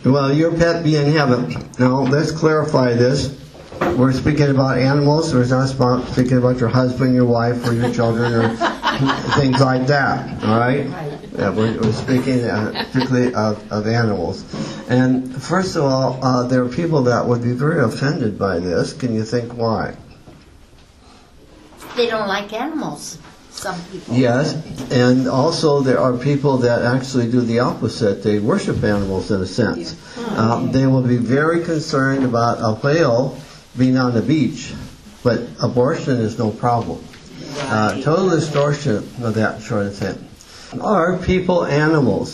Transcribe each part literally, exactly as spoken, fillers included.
Well, your pet be in heaven. Now, let's clarify this. We're speaking about animals. We're not about speaking about your husband, your wife, or your children, or things like that. All right? Yeah, we're, we're speaking uh, particularly of, of animals. And first of all, uh, there are people that would be very offended by this. Can you think why? They don't like animals. Some people. Yes, and also there are people that actually do the opposite. They worship animals in a sense. Uh, they will be very concerned about a whale being on the beach, but abortion is no problem. Uh, total distortion of that sort of thing. Are people animals?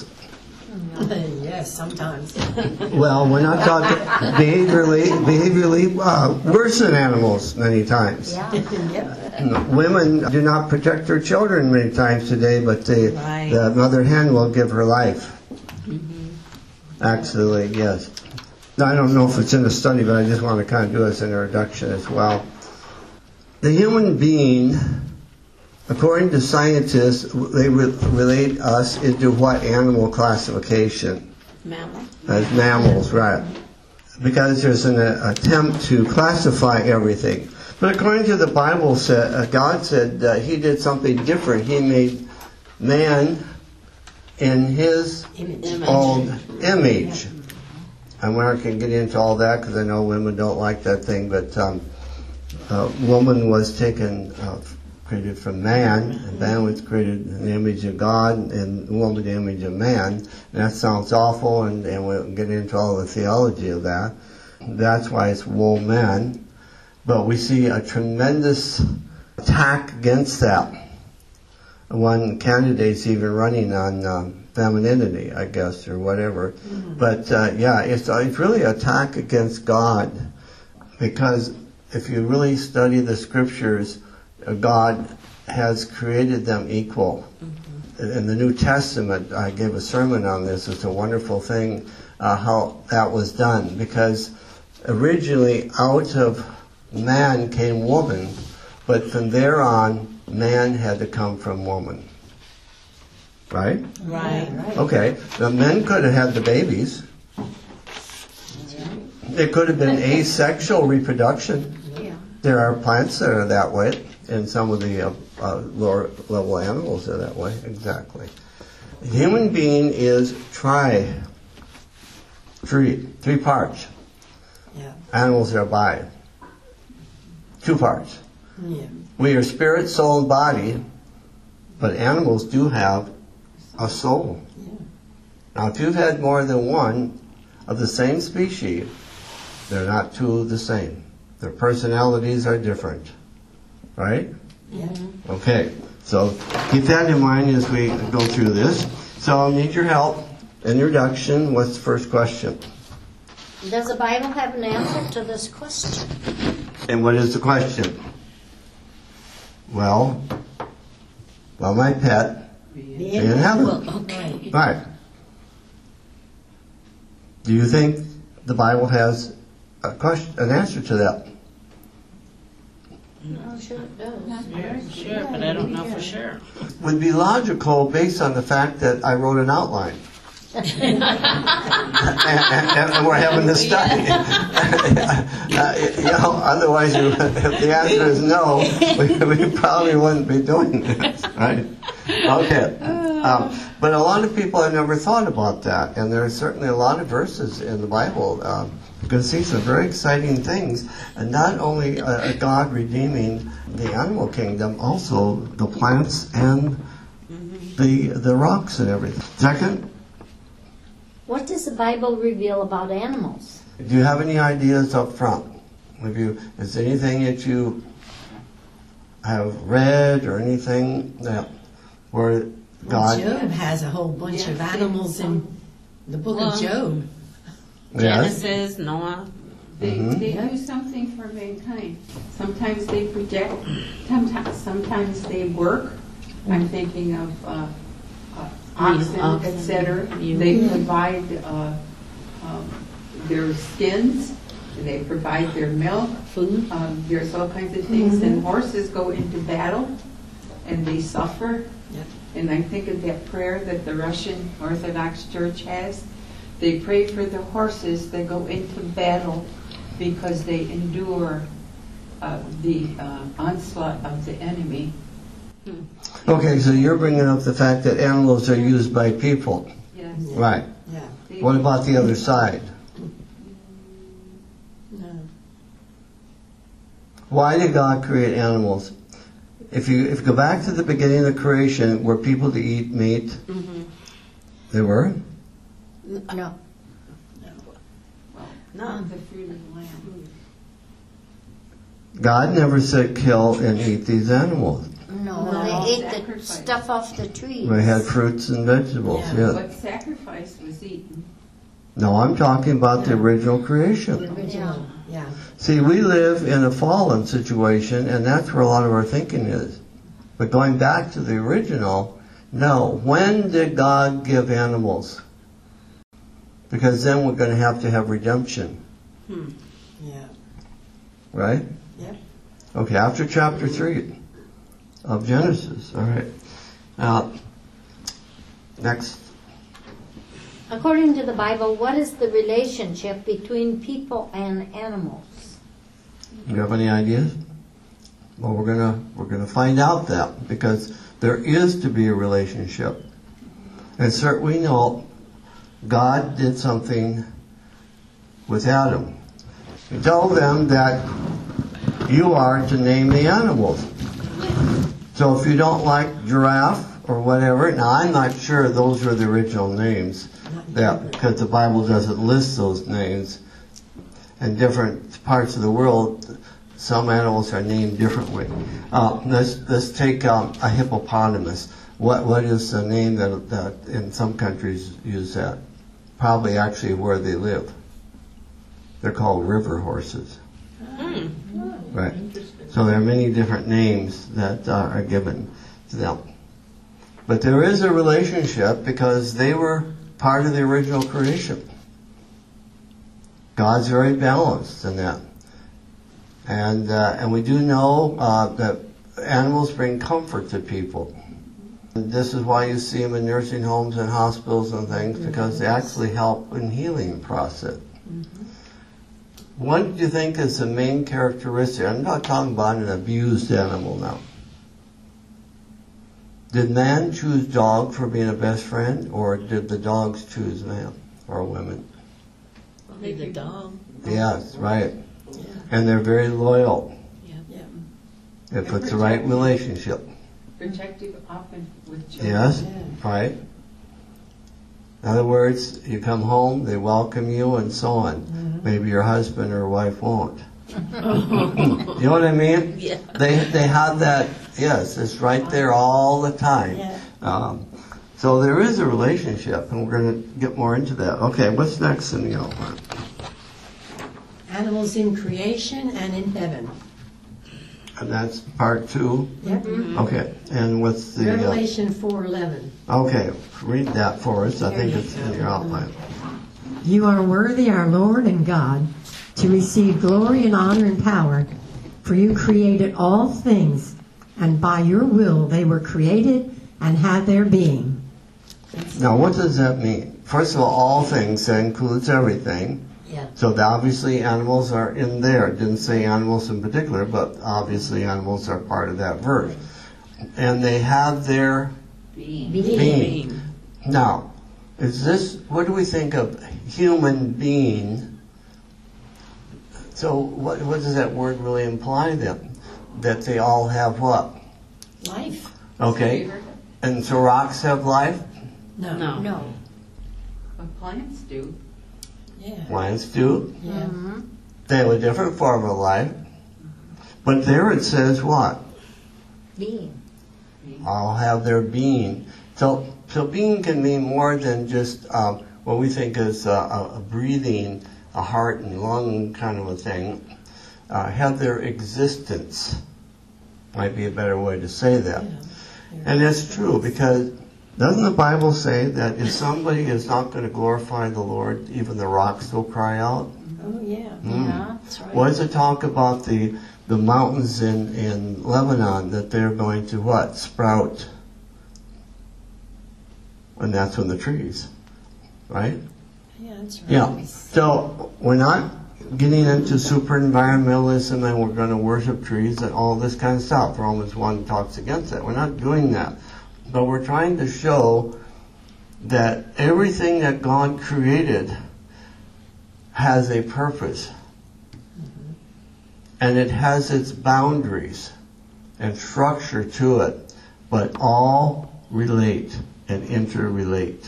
Yes, sometimes. Well, we're not talking behaviorally, behaviorally uh, worse than animals many times. Yeah. Yep. Women do not protect their children many times today, but the, Right. the mother hen will give her life. Mm-hmm. Actually, yes. Now, I don't know if it's in the study, but I just want to kind of do it as an introduction as well. The human being, according to scientists, they re- relate us into what animal classification? Mammal. As mammals, right. Because there's an uh, attempt to classify everything. But according to the Bible, said, uh, God said uh, He did something different. He made man in His Image. own image. And we're not going to get into all that because I know women don't like that thing, but um, uh, woman was taken, uh, created from man, and man was created in the image of God, and woman in the image of man. And that sounds awful, and, and we'll get into all the theology of that. That's why it's woman. But we see a tremendous attack against that. One candidate's even running on um, femininity, I guess, or whatever. Mm-hmm. But uh, yeah, it's, uh, it's really an attack against God, because if you really study the scriptures, uh, God has created them equal. Mm-hmm. In the New Testament, I gave a sermon on this. It's a wonderful thing uh, how that was done, because originally out of man came woman, but from there on, man had to come from woman. Right? Right. Okay. Now, men could have had the babies. It could have been asexual reproduction. Yeah. There are plants that are that way, and some of the uh, uh, lower level animals are that way. Exactly. The human being is tri, three, three parts. Yeah. Animals are bi. Two parts. Yeah. We are spirit, soul, and body, but animals do have a soul. Yeah. Now, if you've had more than one of the same species, they're not two of the same. Their personalities are different. Right? Yeah. Okay. So keep that in mind as we go through this. So I'll need your help. Introduction. What's the first question? Does the Bible have an answer to this question? And what is the question? Well, well, my pet The in heaven. Well, okay. Right. Do you think the Bible has a question, an answer to that? Oh, sure it does. Yeah, sure, but I don't know for sure. Would be logical based on the fact that I wrote an outline. and, and, and we're having this study. uh, you know, otherwise, you, if the answer is no, we, we probably wouldn't be doing this, right? Okay. Um, but a lot of people have never thought about that, and there are certainly a lot of verses in the Bible. Um, you can see some very exciting things, and not only uh, God redeeming the animal kingdom, also the plants and the the rocks and everything. Second. What does the Bible reveal about animals? Do you have any ideas up front? Have you, is there anything that you have read or anything that where God? Well, Job has a whole bunch of animals in the book of Job. Yes. Genesis, Noah. They, Mhm. they do something for mankind. Sometimes they project, sometimes, sometimes they work. I'm thinking of uh, uh, oxen, oxen, et cetera. you. They provide uh, um, their skins, they provide their milk. Food. Um, there's all kinds of things. And horses go into battle and they suffer. Yep. And I think of that prayer that the Russian Orthodox Church has, they pray for the horses that go into battle because they endure uh, the uh, onslaught of the enemy. Okay, so you're bringing up the fact that animals are used by people. Yes. Right. Yeah. They- What about the other side? No. Why did God create animals? If you if you go back to the beginning of creation, were people to eat meat? Mm-hmm. They were? No. No. The fruit of the land. God never said kill and eat these animals. No, No. they ate the Sacrifice. stuff off the trees. They had fruits and vegetables, Yeah. yes. What sacrifice was eaten? No, I'm talking about the original The creation. original, yeah. See, we live in a fallen situation, and that's where a lot of our thinking is. But going back to the original, no. When did God give animals? Because then we're going to have to have redemption, Hmm. Yeah. right? Yep. Okay, after chapter three of Genesis. All right. Now, next. According to the Bible, what is the relationship between people and animals? Do you have any ideas? Well, we're gonna we're gonna find out that because there is to be a relationship, and sir, we know God did something with Adam. He told them that you are to name the animals. So if you don't like giraffe or whatever, now I'm not sure those are the original names, that because the Bible doesn't list those names. In different parts of the world, some animals are named differently. Uh, let's let's take um, a hippopotamus. What what is the name that that in some countries use that? Probably actually where they live. They're called river horses. Hmm. Right. So there are many different names that uh, are given to them. But there is a relationship because they were part of the original creation. God's very balanced in that. And uh, and we do know uh, that animals bring comfort to people. And this is why you see them in nursing homes and hospitals and things, because they actually help in healing process. What do you think is the main characteristic? I'm not talking about an abused animal now. Did man choose dog for being a best friend, or did the dogs choose man or women? Probably the dog. Yes, right. Yeah. And they're very loyal Yeah. if it's the right relationship. Protective often with children. Yes, Yeah. right. In other words, you come home, they welcome you, and so on. Maybe your husband or wife won't. You know what I mean? Yeah. They they have that. Yes, it's right there all the time. Yeah. Um, so there is a relationship, and we're going to get more into that. Okay, what's next in the outline? Animals in creation and in heaven. And that's part two. Yep. Okay, and what's the? Uh, Revelation four eleven. okay, read that for us. I There think you it's go. in your outline. You are worthy, our Lord and God, to receive glory and honor and power, for you created all things, and by your will they were created and had their being. Now, what does that mean? First of all, all things, that includes everything. Yeah. So the, obviously animals are in there. It didn't say animals in particular, but obviously animals are part of that verse. And they have their Being. being. Now, is this, what do we think of human being? So what, what does that word really imply then? That they all have what? Life? Okay. And so rocks have life? No. No. No. But plants do. Yeah. Plants do. Yeah. Mm-hmm. They have a different form of life. But there it says what? Being. All have their being. So, so being can mean more than just um, what we think is a, a, a breathing, a heart and lung kind of a thing. Uh, have their existence. Might be a better way to say that. Yeah. And it's true, because doesn't the Bible say that if somebody is not going to glorify the Lord, even the rocks will cry out? Oh, yeah. Mm. Yeah. That's right. What does it talk about the the mountains in, in Lebanon, that they're going to what? Sprout. And that's when the trees, right? Yeah, that's right. Yeah. So we're not getting into super environmentalism and we're going to worship trees and all this kind of stuff. Romans one talks against that. We're not doing that. But we're trying to show that everything that God created has a purpose. Mm-hmm. And it has its boundaries and structure to it. But all relate and interrelate.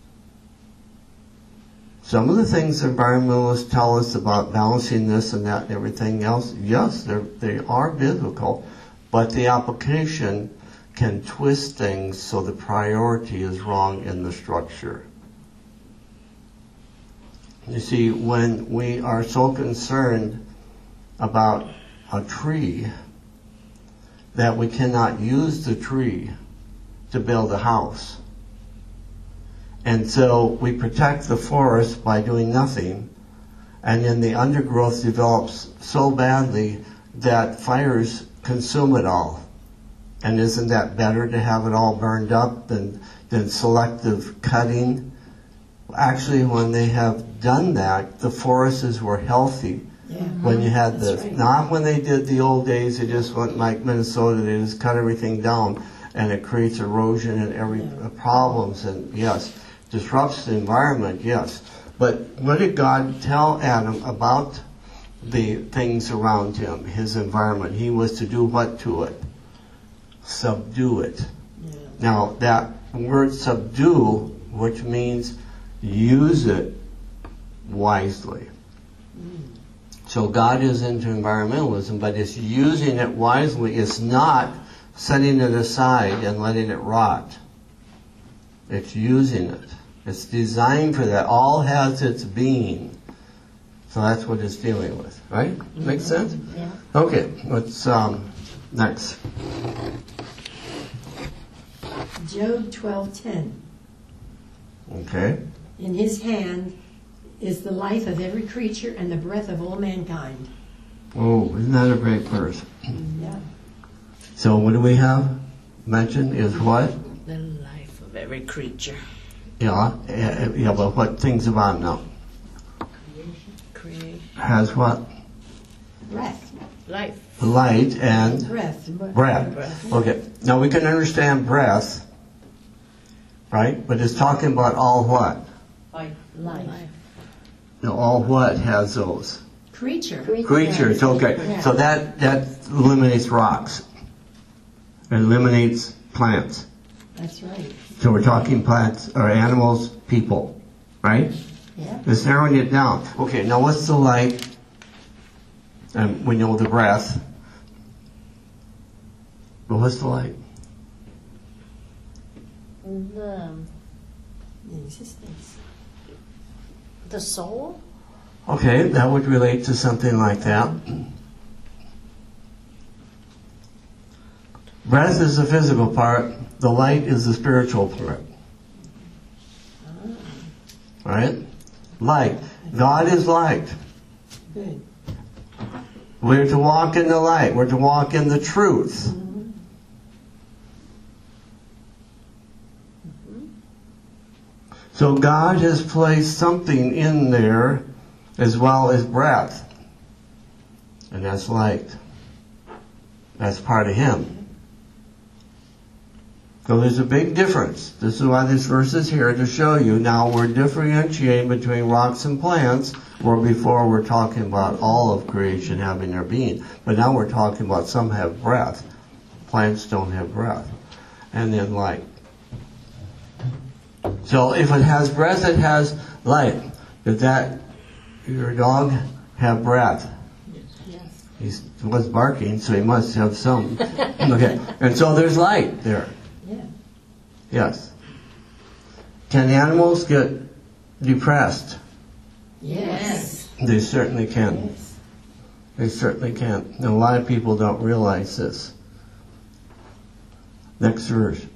Some of the things environmentalists tell us about balancing this and that and everything else, yes, they're, they are biblical, but the application can twist things so the priority is wrong in the structure. You see, when we are so concerned about a tree that we cannot use the tree to build a house, and so we protect the forest by doing nothing, and then the undergrowth develops so badly that fires consume it all. And isn't that better to have it all burned up than, than selective cutting? Actually, when they have done that, the forests were healthy. Yeah. When you had That's the, right. not when they did the old days, they just went like Minnesota, they just cut everything down, and it creates erosion and every Yeah. problems, and yes, disrupts the environment, yes. But what did God tell Adam about the things around him, his environment? He was to do what to it? Subdue it. Yeah. Now, that word subdue, which means use it wisely. So God is into environmentalism, but it's using it wisely. It's not setting it aside and letting it rot. It's using it. It's designed for that. All has its being. So that's what it's dealing with, right? Makes sense? Yeah. Okay, let's, um, next. Job twelve ten. Okay. In his hand is the life of every creature and the breath of all mankind. Oh, isn't that a great verse? Yeah. So what do we have mentioned is what? The life of every creature. Yeah, eh, yeah, but what things about now? Create Has what? Breath. life. Light and Breath. breath. Breath. Okay, now we can understand breath, right? But it's talking about all what? Like, Life. Life. No, all what has those? Creature. Creatures, okay. Yeah. So that, that eliminates rocks. It eliminates plants. That's right. So we're talking plants or animals, people, right? Yeah. It's narrowing it down. Okay, now what's the light? And we know the breath. But what's the light? The, The existence. the soul? Okay, that would relate to something like that. Breath is the physical part. The light is the spiritual part. Right? Light. God is light. Good. We're to walk in the light. We're to walk in the truth. So God has placed something in there as well as breath. And that's light. That's part of Him. So there's a big difference. This is why this verse is here to show you. Now we're differentiating between rocks and plants, where before we're talking about all of creation having their being. But now we're talking about some have breath. Plants don't have breath. And then light. So if it has breath, it has light. Does that, your dog, have breath? Yes. He was barking, so he must have some. Okay. And so there's light there. Yeah. Yes. Can animals get depressed? Yes. They certainly can. Yes. They certainly can. And a lot of people don't realize this. Next verse.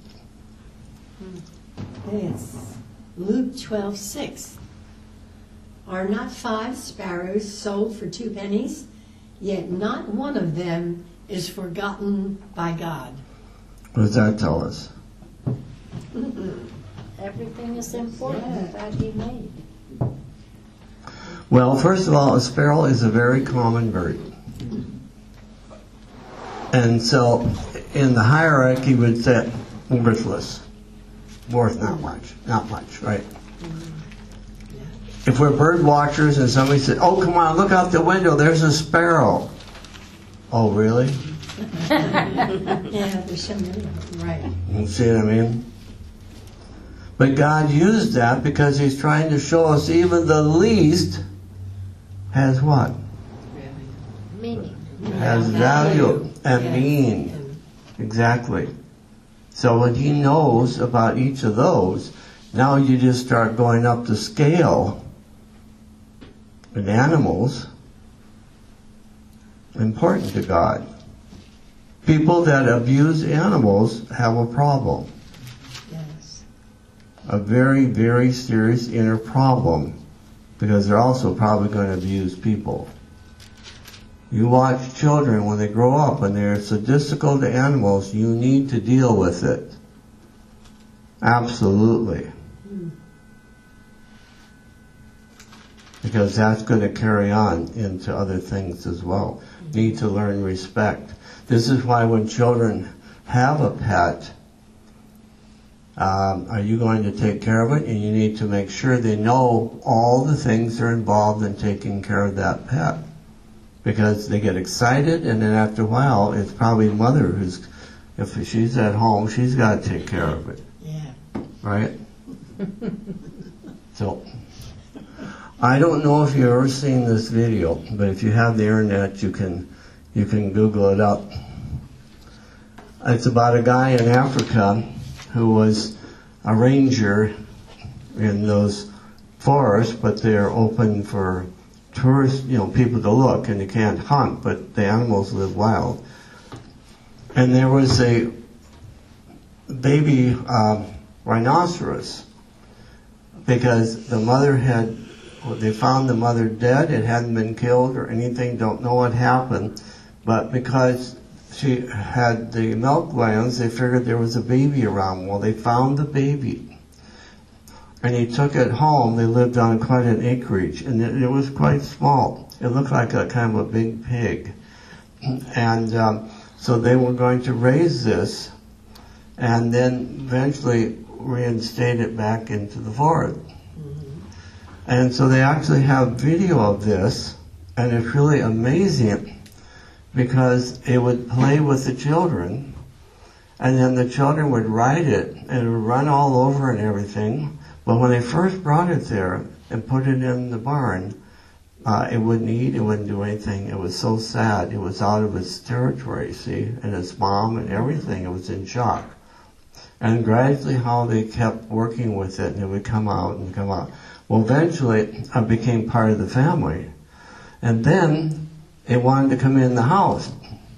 Yes. Luke twelve six. Are not five sparrows sold for two pennies? Yet not one of them is forgotten by God. What does that tell us? Everything is important that He made. Well, first of all, a sparrow is a very common bird. And so, in the hierarchy, would say worthless. Worth not much. Not much, right? If we're bird watchers and somebody said, oh, come on, look out the window, there's a sparrow. Oh, really? Yeah, there's so many of them, right. You see what I mean? But God used that because He's trying to show us even the least has what? Meaning. Has value and Yeah. meaning. Exactly. So when He knows about each of those, now you just start going up the scale in animals, important to God. People that abuse animals have a problem. Yes. A very, very serious inner problem, because they're also probably going to abuse people. You watch children when they grow up and they're sadistical to animals, you need to deal with it. Absolutely. Because that's going to carry on into other things as well. Need to learn respect. This is why when children have a pet, um, are you going to take care of it? And you need to make sure they know all the things that are involved in taking care of that pet. Because they get excited, and then after a while, it's probably mother who's, if she's at home, she's got to take care of it. Yeah. Right? So, I don't know if you've ever seen this video, but if you have the internet, you can you can Google it up. It's about a guy in Africa who was a ranger in those forests, but they're open for tourists, you know, people to look, and they can't hunt, but the animals live wild. And there was a baby uh, rhinoceros, because the mother had, well, they found the mother dead. It hadn't been killed or anything, don't know what happened, but because she had the milk glands, they figured there was a baby around. Well, they found the baby, and he took it home. They lived on quite an acreage, and it, it was quite small. It looked like a kind of a big pig. And um, so they were going to raise this, and then eventually reinstate it back into the forest. And so they actually have video of this, and it's really amazing because it would play with the children, and then the children would ride it, and it would run all over and everything. But when they first brought it there and put it in the barn, uh, it wouldn't eat, it wouldn't do anything. It was so sad. It was out of its territory, see, and its mom and everything. It was in shock. And gradually how they kept working with it, and it would come out and come out. Well, eventually it became part of the family. And then it wanted to come in the house.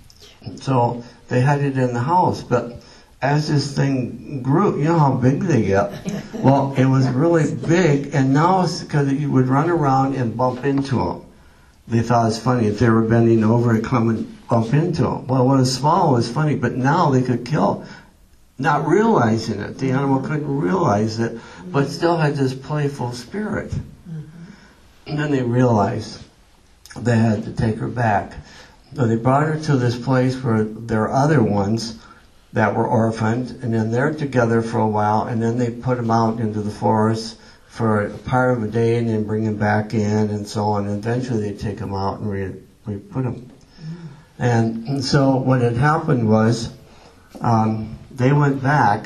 So they had it in the house. But as this thing grew, you know how big they get? Well, it was really big, and now it's because you would run around and bump into them. They thought it was funny if they were bending over and come and bump into them. Well, when it was small, it was funny, but now they could kill, not realizing it. The animal couldn't realize it, but still had this playful spirit. And then they realized they had to take her back. So they brought her to this place where there are other ones that were orphaned, and then they're together for a while, and then they put them out into the forest for a part of a day, and then bring them back in, and so on. And eventually they take them out and re, re put them. And, and so what had happened was, um, they went back,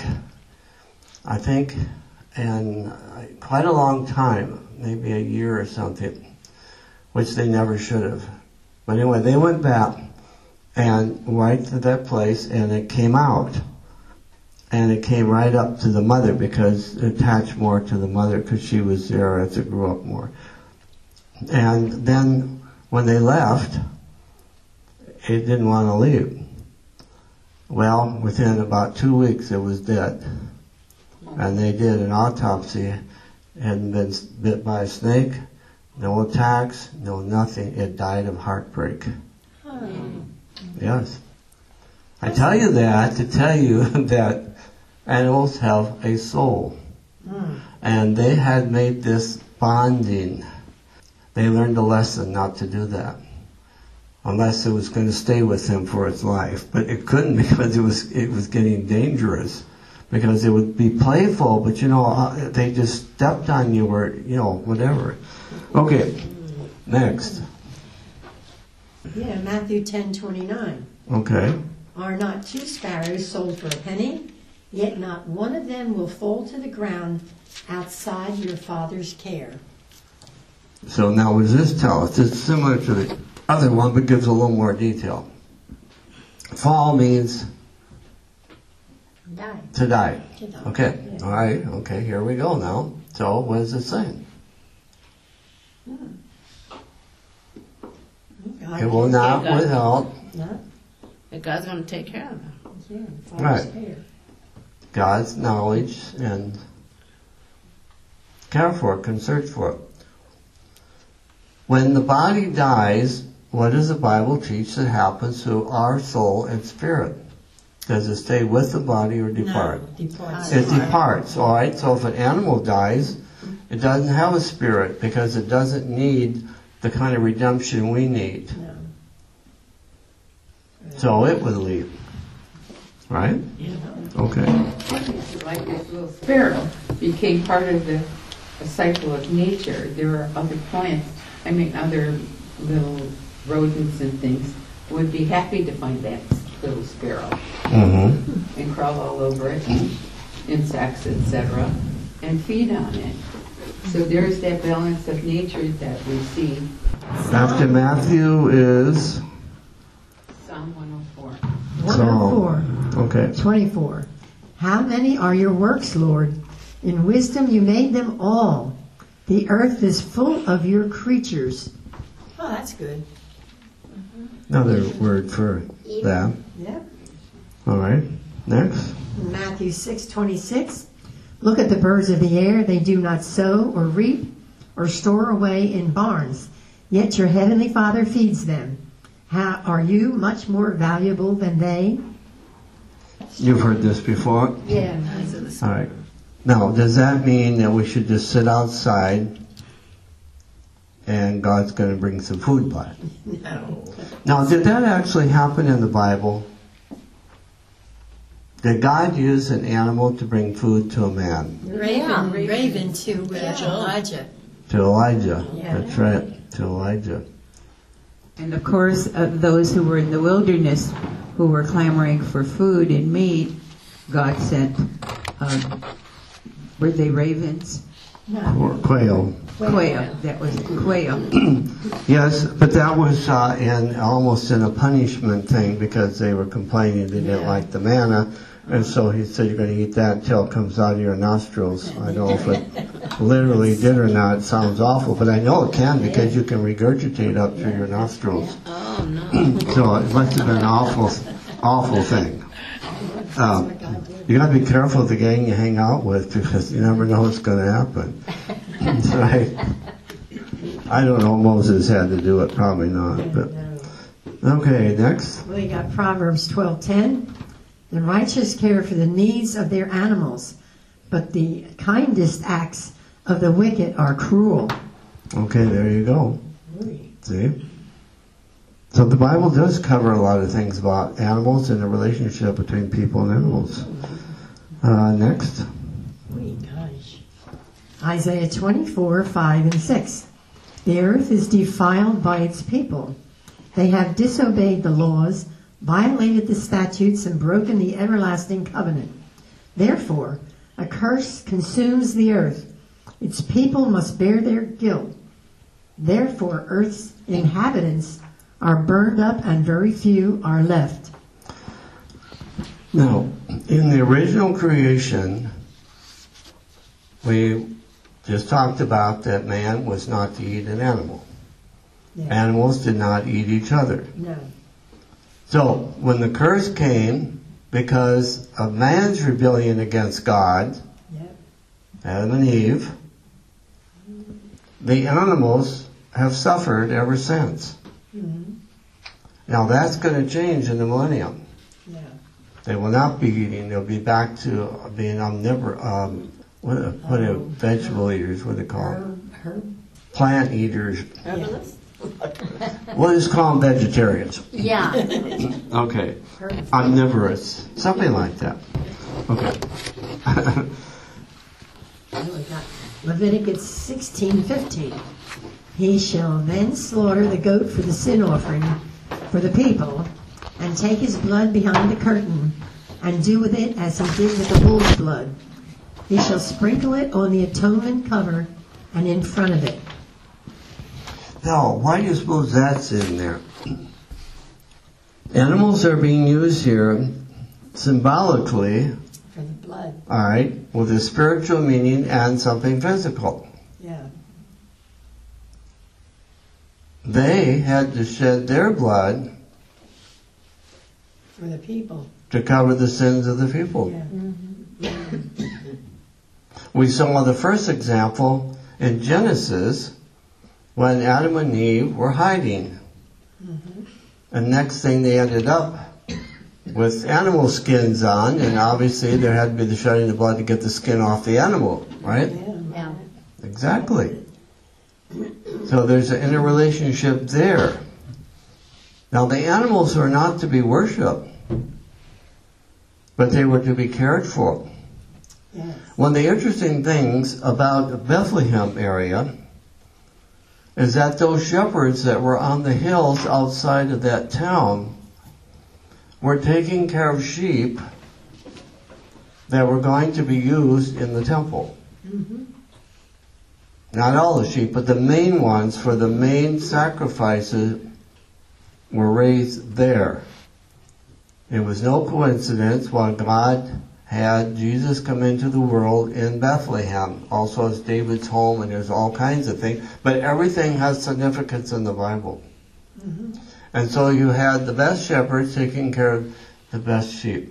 I think, in quite a long time, maybe a year or something, which they never should have. But anyway, they went back and right to that place, and it came out. And it came right up to the mother, because it attached more to the mother because she was there as it grew up more. And then when they left, it didn't want to leave. Well, within about two weeks, it was dead. And they did an autopsy. It hadn't been bit by a snake, no attacks, no nothing. It died of heartbreak. Oh. Yes. I tell you that to tell you that animals have a soul. And they had made this bonding. they learned a lesson not to do that. Unless it was going to stay with him for its life. But it couldn't because it was it was getting dangerous. Because it would be playful, but you know, uh, they just stepped on you or, you know, whatever. Okay, next. Yeah, Matthew ten twenty-nine. Okay. Are not two sparrows sold for a penny? Yet not one of them will fall to the ground outside your Father's care. So now what does this tell us? It's similar to the other one, but gives a little more detail. Fall means Die. to die. To die. Okay, Yeah. all right, okay, here we go now. So what is it saying? God It will can- not God. withhold. No? And God's going to take care of them. Yeah, Father's Right. care. God's knowledge and care for it, can search for it. When the body dies, what does the Bible teach that happens to our soul and spirit? Does it stay with the body or depart? No, departs. It departs, all right? So if an animal dies, it doesn't have a spirit because it doesn't need the kind of redemption we need. No. So it would leave. Right? Okay. Like this little sparrow became part of the, the cycle of nature. There are other plants, I mean other little rodents and things would be happy to find that little sparrow Mm-hmm. and crawl all over it, insects, et cetera, and feed on it. So there's that balance of nature that we see. After Matthew is Psalm one oh four. one oh four. okay. twenty-four. How many are your works, Lord? In wisdom you made them all. The earth is full of your creatures. Oh, that's good. Another word for that. Yep. All right. Next. Matthew six twenty-six. Look at the birds of the air. They do not sow or reap or store away in barns, yet your heavenly Father feeds them. How are you much more valuable than they? You've heard this before. Yeah. All right. Now, does that mean that we should just sit outside and God's going to bring some food by? No. Now, did that actually happen in the Bible? Did God use an animal to bring food to a man? Raven, Raven to uh, Elijah. To Elijah. Yeah. That's right. To Elijah. And of course, uh, those who were in the wilderness, who were clamoring for food and meat, God sent, um, were they ravens? Or quail. Quail. That was quail. Yes, but that was uh, in almost in a punishment thing because they were complaining they didn't Yeah. like the manna. And so he said, you're going to eat that until it comes out of your nostrils. I don't know if it literally did or not. It sounds awful, but I know it can because you can regurgitate up through your nostrils. Oh, no. So it must have been an awful, awful thing. Um, you got to be careful of the gang you hang out with because you never know what's going to happen. That's right. I don't know if Moses had to do it, probably not. But okay, next. We got Proverbs twelve ten. The righteous care for the needs of their animals, but the kindest acts of the wicked are cruel. Okay, there you go. See? So the Bible does cover a lot of things about animals and the relationship between people and animals. Uh, next. Isaiah twenty-four, five and six. The earth is defiled by its people. They have disobeyed the laws, violated the statutes, and broken the everlasting covenant. Therefore, a curse consumes the earth. Its people must bear their guilt. Therefore, earth's inhabitants are burned up and very few are left. Now, in the original creation, we just talked about that man was not to eat an animal. Yeah. Animals did not eat each other. No. So, when the curse came, because of man's rebellion against God, Yep. Adam and Eve, the animals have suffered ever since. Mm-hmm. Now that's going to change in the millennium. Yeah. They will not be eating. They'll be back to being omnivorous. Um, what, what are vegetable eaters? What do they call them? Herb, herb, plant eaters. Herbalist? We'll just call them vegetarians. Yeah. Okay. Omnivorous. Something like that. Okay. Oh, we got Leviticus sixteen fifteen. He shall then slaughter the goat for the sin offering for the people, and take his blood behind the curtain, and do with it as he did with the bull's blood. He shall sprinkle it on the atonement cover and in front of it. Now, why do you suppose that's in there? Animals are being used here symbolically, For the blood, all right, with a spiritual meaning and something physical. yeah. They had to shed their blood For the people. to cover the sins of the people. Yeah. We saw the first example in Genesis when Adam and Eve were hiding. And next thing they ended up with animal skins on, and obviously there had to be the shedding of blood to get the skin off the animal, right? Yeah. Exactly. So there's an interrelationship there. Now the animals are not to be worshipped, but they were to be cared for. Yes. One of the interesting things about the Bethlehem area is that those shepherds that were on the hills outside of that town were taking care of sheep that were going to be used in the temple. Mm-hmm. Not all the sheep, but the main ones for the main sacrifices were raised there. It was no coincidence why God had Jesus come into the world in Bethlehem. Also it's David's home, and there's all kinds of things. But everything has significance in the Bible. Mm-hmm. And so you had the best shepherds taking care of the best sheep.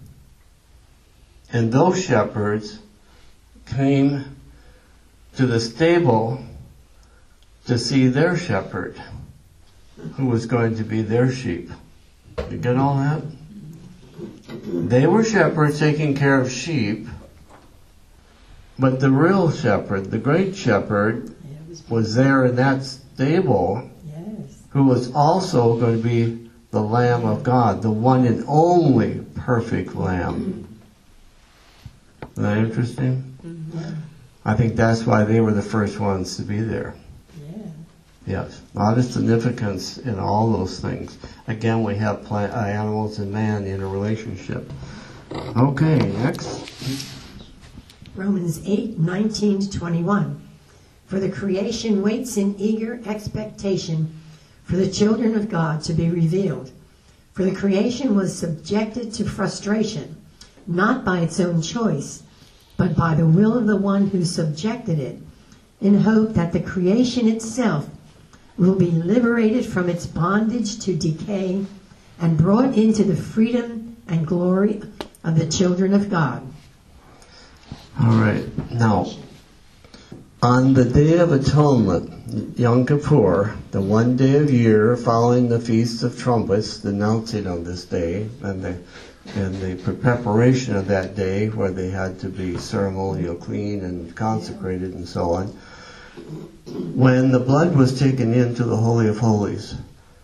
And those shepherds came to the stable to see their shepherd, who was going to be their sheep. You get all that? They were shepherds taking care of sheep, but the real shepherd, the great shepherd, Yeah, it was, was there in that stable, yes. who was also going to be the Lamb of God, the one and only perfect Lamb. Isn't that interesting? Yeah. I think that's why they were the first ones to be there. Yeah. Yes, a lot of significance in all those things. Again, we have plant, uh, animals and man in a relationship. Okay, next. Romans eight nineteen to twenty-one. For the creation waits in eager expectation for the children of God to be revealed. For the creation was subjected to frustration, not by its own choice, but by the will of the one who subjected it, in hope that the creation itself will be liberated from its bondage to decay and brought into the freedom and glory of the children of God. All right, now, on the Day of Atonement, Yom Kippur, the one day of year following the Feast of Trumpets, the announcing of this day, and the and the preparation of that day, where they had to be ceremonial clean and consecrated and so on, when the blood was taken into the Holy of Holies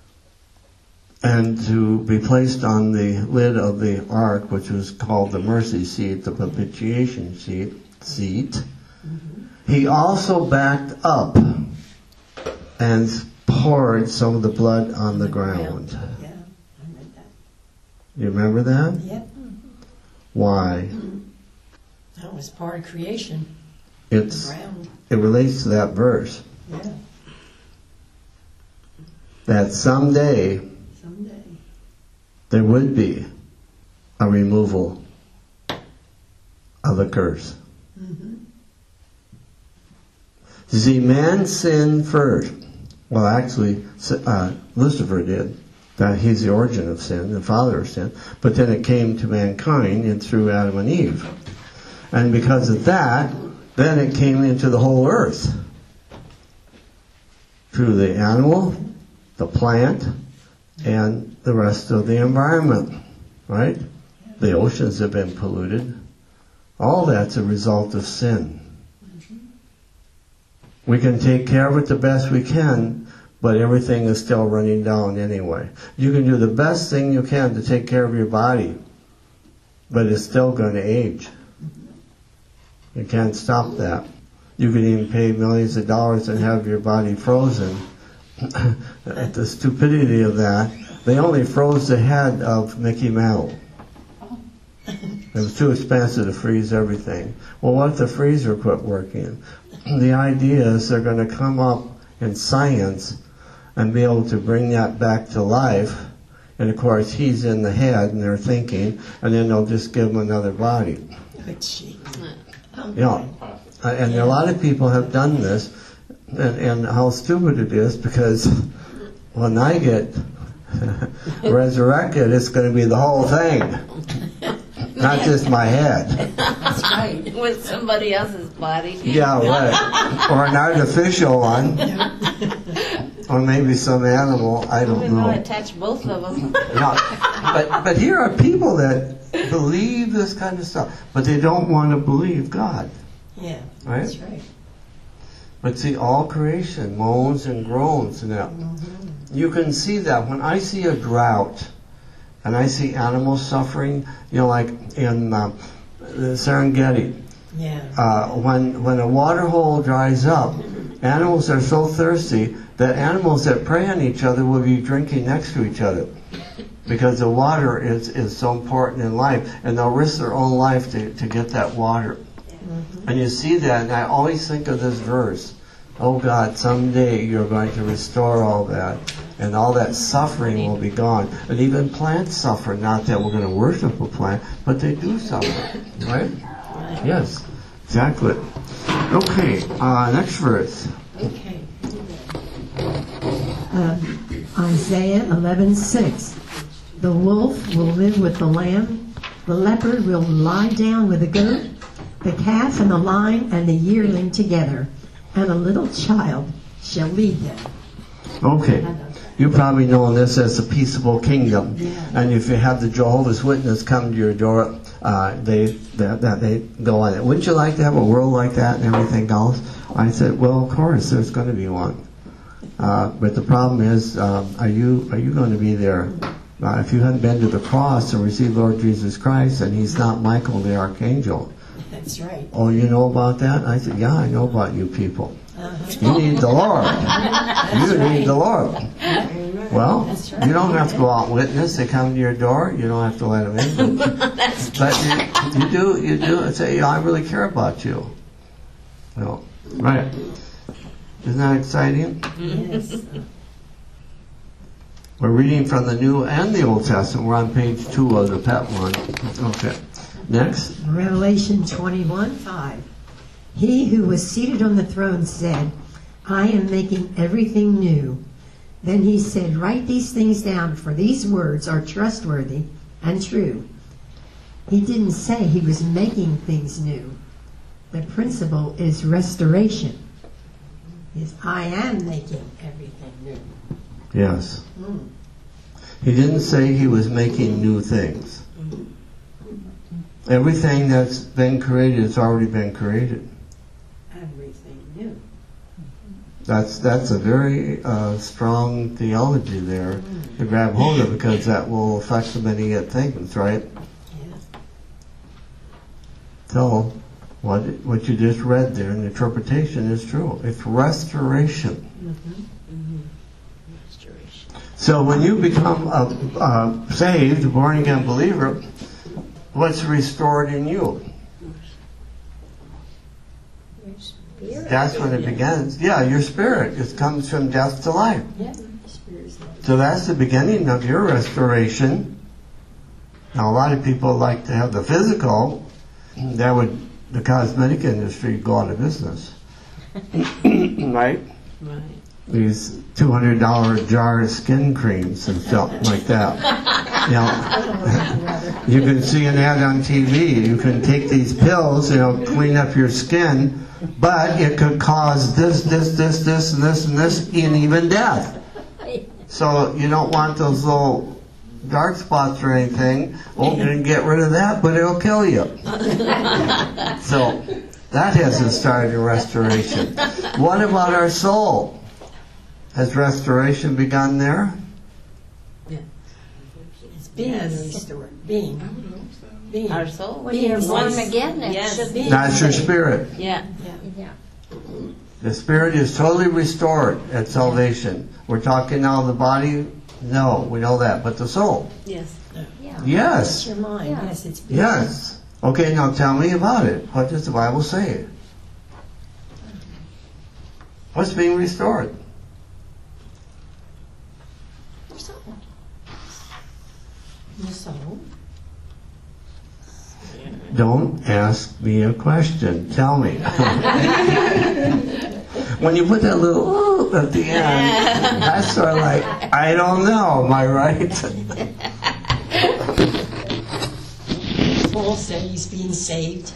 and to be placed on the lid of the ark, which was called the mercy seat, the propitiation seat, seat, mm-hmm. he also backed up and poured some of the blood on the ground. Yeah, I read that. You remember that? Yep. Why? That was part of creation. It's Ground. it relates to that verse. Yeah, That someday someday. there would be a removal of the curse. Mm-hmm. You see, man sinned first. Well, actually, uh, Lucifer did. That he's the origin of sin, the father of sin. But then it came to mankind and through Adam and Eve. And because of that, then it came into the whole earth. Through the animal, the plant, and the rest of the environment. Right? The oceans have been polluted. All that's a result of sin. We can take care of it the best we can, but everything is still running down anyway. You can do the best thing you can to take care of your body, but it's still going to age. You can't stop that. You can even pay millions of dollars and have your body frozen. The stupidity of that, they only froze the head of Mickey Mantle. It was too expensive to freeze everything. Well, what if the freezer quit working? The idea is they're going to come up in science and be able to bring that back to life. And of course, he's in the head and they're thinking, and then they'll just give him another body. You know, and a lot of people have done this, and, and how stupid it is, because when I get resurrected, it's going to be the whole thing, not just my head. That's right. With somebody else's body. Yeah, right. Or an artificial one. Or maybe some animal, I don't We're know. going to attach both of them. No, but, but here are people that believe this kind of stuff, but they don't want to believe God. Yeah, Right? that's right. But see, all creation moans and groans and that. You can see that when I see a drought and I see animals suffering, you know, like in uh, the Serengeti, Yeah. uh, when when a water hole dries up, animals are so thirsty that animals that prey on each other will be drinking next to each other, because the water is, is so important in life, and they'll risk their own life to, to get that water. Mm-hmm. And you see that, and I always think of this verse, oh God, someday you're going to restore all that, and all that suffering will be gone. And even plants suffer, not that we're going to worship a plant, but they do suffer, right? Yes, exactly. Okay, uh, next verse. Okay. Uh, Isaiah eleven six. The wolf will live with the lamb, the leopard will lie down with the goat, the calf and the lion and the yearling together, and a little child shall lead them. Okay. You probably know this as the peaceable kingdom. And if you have the Jehovah's Witness come to your door, uh, they, that, that they go on it. Wouldn't you like to have a world like that and everything else? I said, well, of course, there's going to be one. Uh, but the problem is, um, are you are you going to be there? Uh, if you hadn't been to the cross and received Lord Jesus Christ, and He's not Michael the Archangel. That's right. Oh, you know about that? I said, yeah, I know about you people. Uh-huh. You need the Lord. You need the Lord. Well, you don't have to go out and witness. They come to your door. You don't have to let them in. But, but you, you do. You do say, I really care about you. No, right? Isn't that exciting? Yes. We're reading from the New and the Old Testament. We're on page two of the pet one. Okay. Next. Revelation twenty-one five. He who was seated on the throne said, I am making everything new. Then he said, write these things down, for these words are trustworthy and true. He didn't say he was making things new. The principle is restoration. Is I am making everything new. Yes. Mm. He didn't say he was making new things. Everything that's been created has already been created. Everything new. That's that's a very uh, strong theology there to grab hold of, because that will affect the many things, right? Yeah. So, what what you just read there, an interpretation is true. It's restoration. Restoration. So when you become a, a saved, born again believer, what's restored in you? That's when it begins. Yeah, your spirit. It comes from death to life. Yeah. Spirit's life. So that's the beginning of your restoration. Now a lot of people like to have the physical. That would, the cosmetic industry would go out of business. Right? Right. These two hundred dollar jar of skin creams and stuff like that. You know, you can see an ad on T V. You can take these pills, you know, clean up your skin, but it could cause this, this, this, this, and this, and this, and even death. So you don't want those little dark spots or anything. Oh, you can get rid of that, but it'll kill you. So That hasn't started in restoration. What about our soul? Has restoration begun there? It's being Yes. restored. Being. Being. Our soul. When you're born Yes. again, it Yes. should be. That's your spirit. Yeah. Yeah. The spirit is totally restored at salvation. We're talking now the body. No, we know that. But the soul. Yes. Yeah. It's Yes. your mind. Yeah. Yes, it's being. Yes. Okay, now tell me about it. What does the Bible say? What's being restored? Your soul. Don't ask me a question. Tell me. When you put that little "ooh" at the end, that's sort of like, I don't know, am I right? Paul said he's being saved.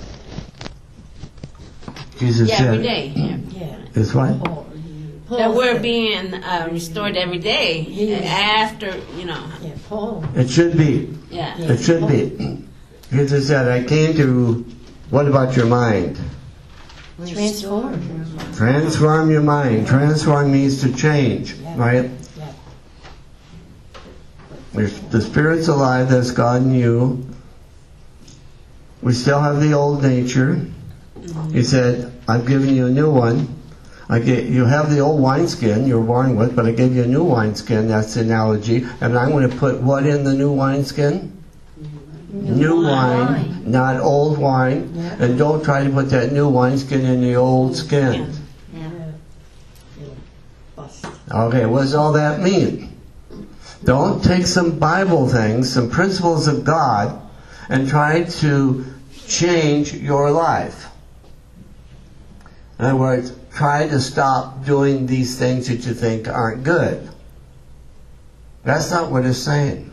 Jesus Yeah, said, every day. Yeah. Yeah. This what? Paul. Paul That we're said- being uh, restored every day Yes. after, you know. Yeah, Paul. It should be. Yeah. It should be. Jesus said, I came to, what about your mind? Transform. Transform your mind. Transform means to change, right? Yeah. There's, the Spirit's alive, that's God in you. We still have the old nature. He said, I've given you a new one. I get, you have the old wineskin you were born with, but I gave you a new wineskin, that's the analogy. And I'm going to put what in the new wineskin? New wine, not old wine. And don't try to put that new wineskin in the old skin. Yeah. Bust. Okay, what does all that mean? Don't take some Bible things, some principles of God, and try to change your life. In other words, try to stop doing these things that you think aren't good. That's not what it's saying.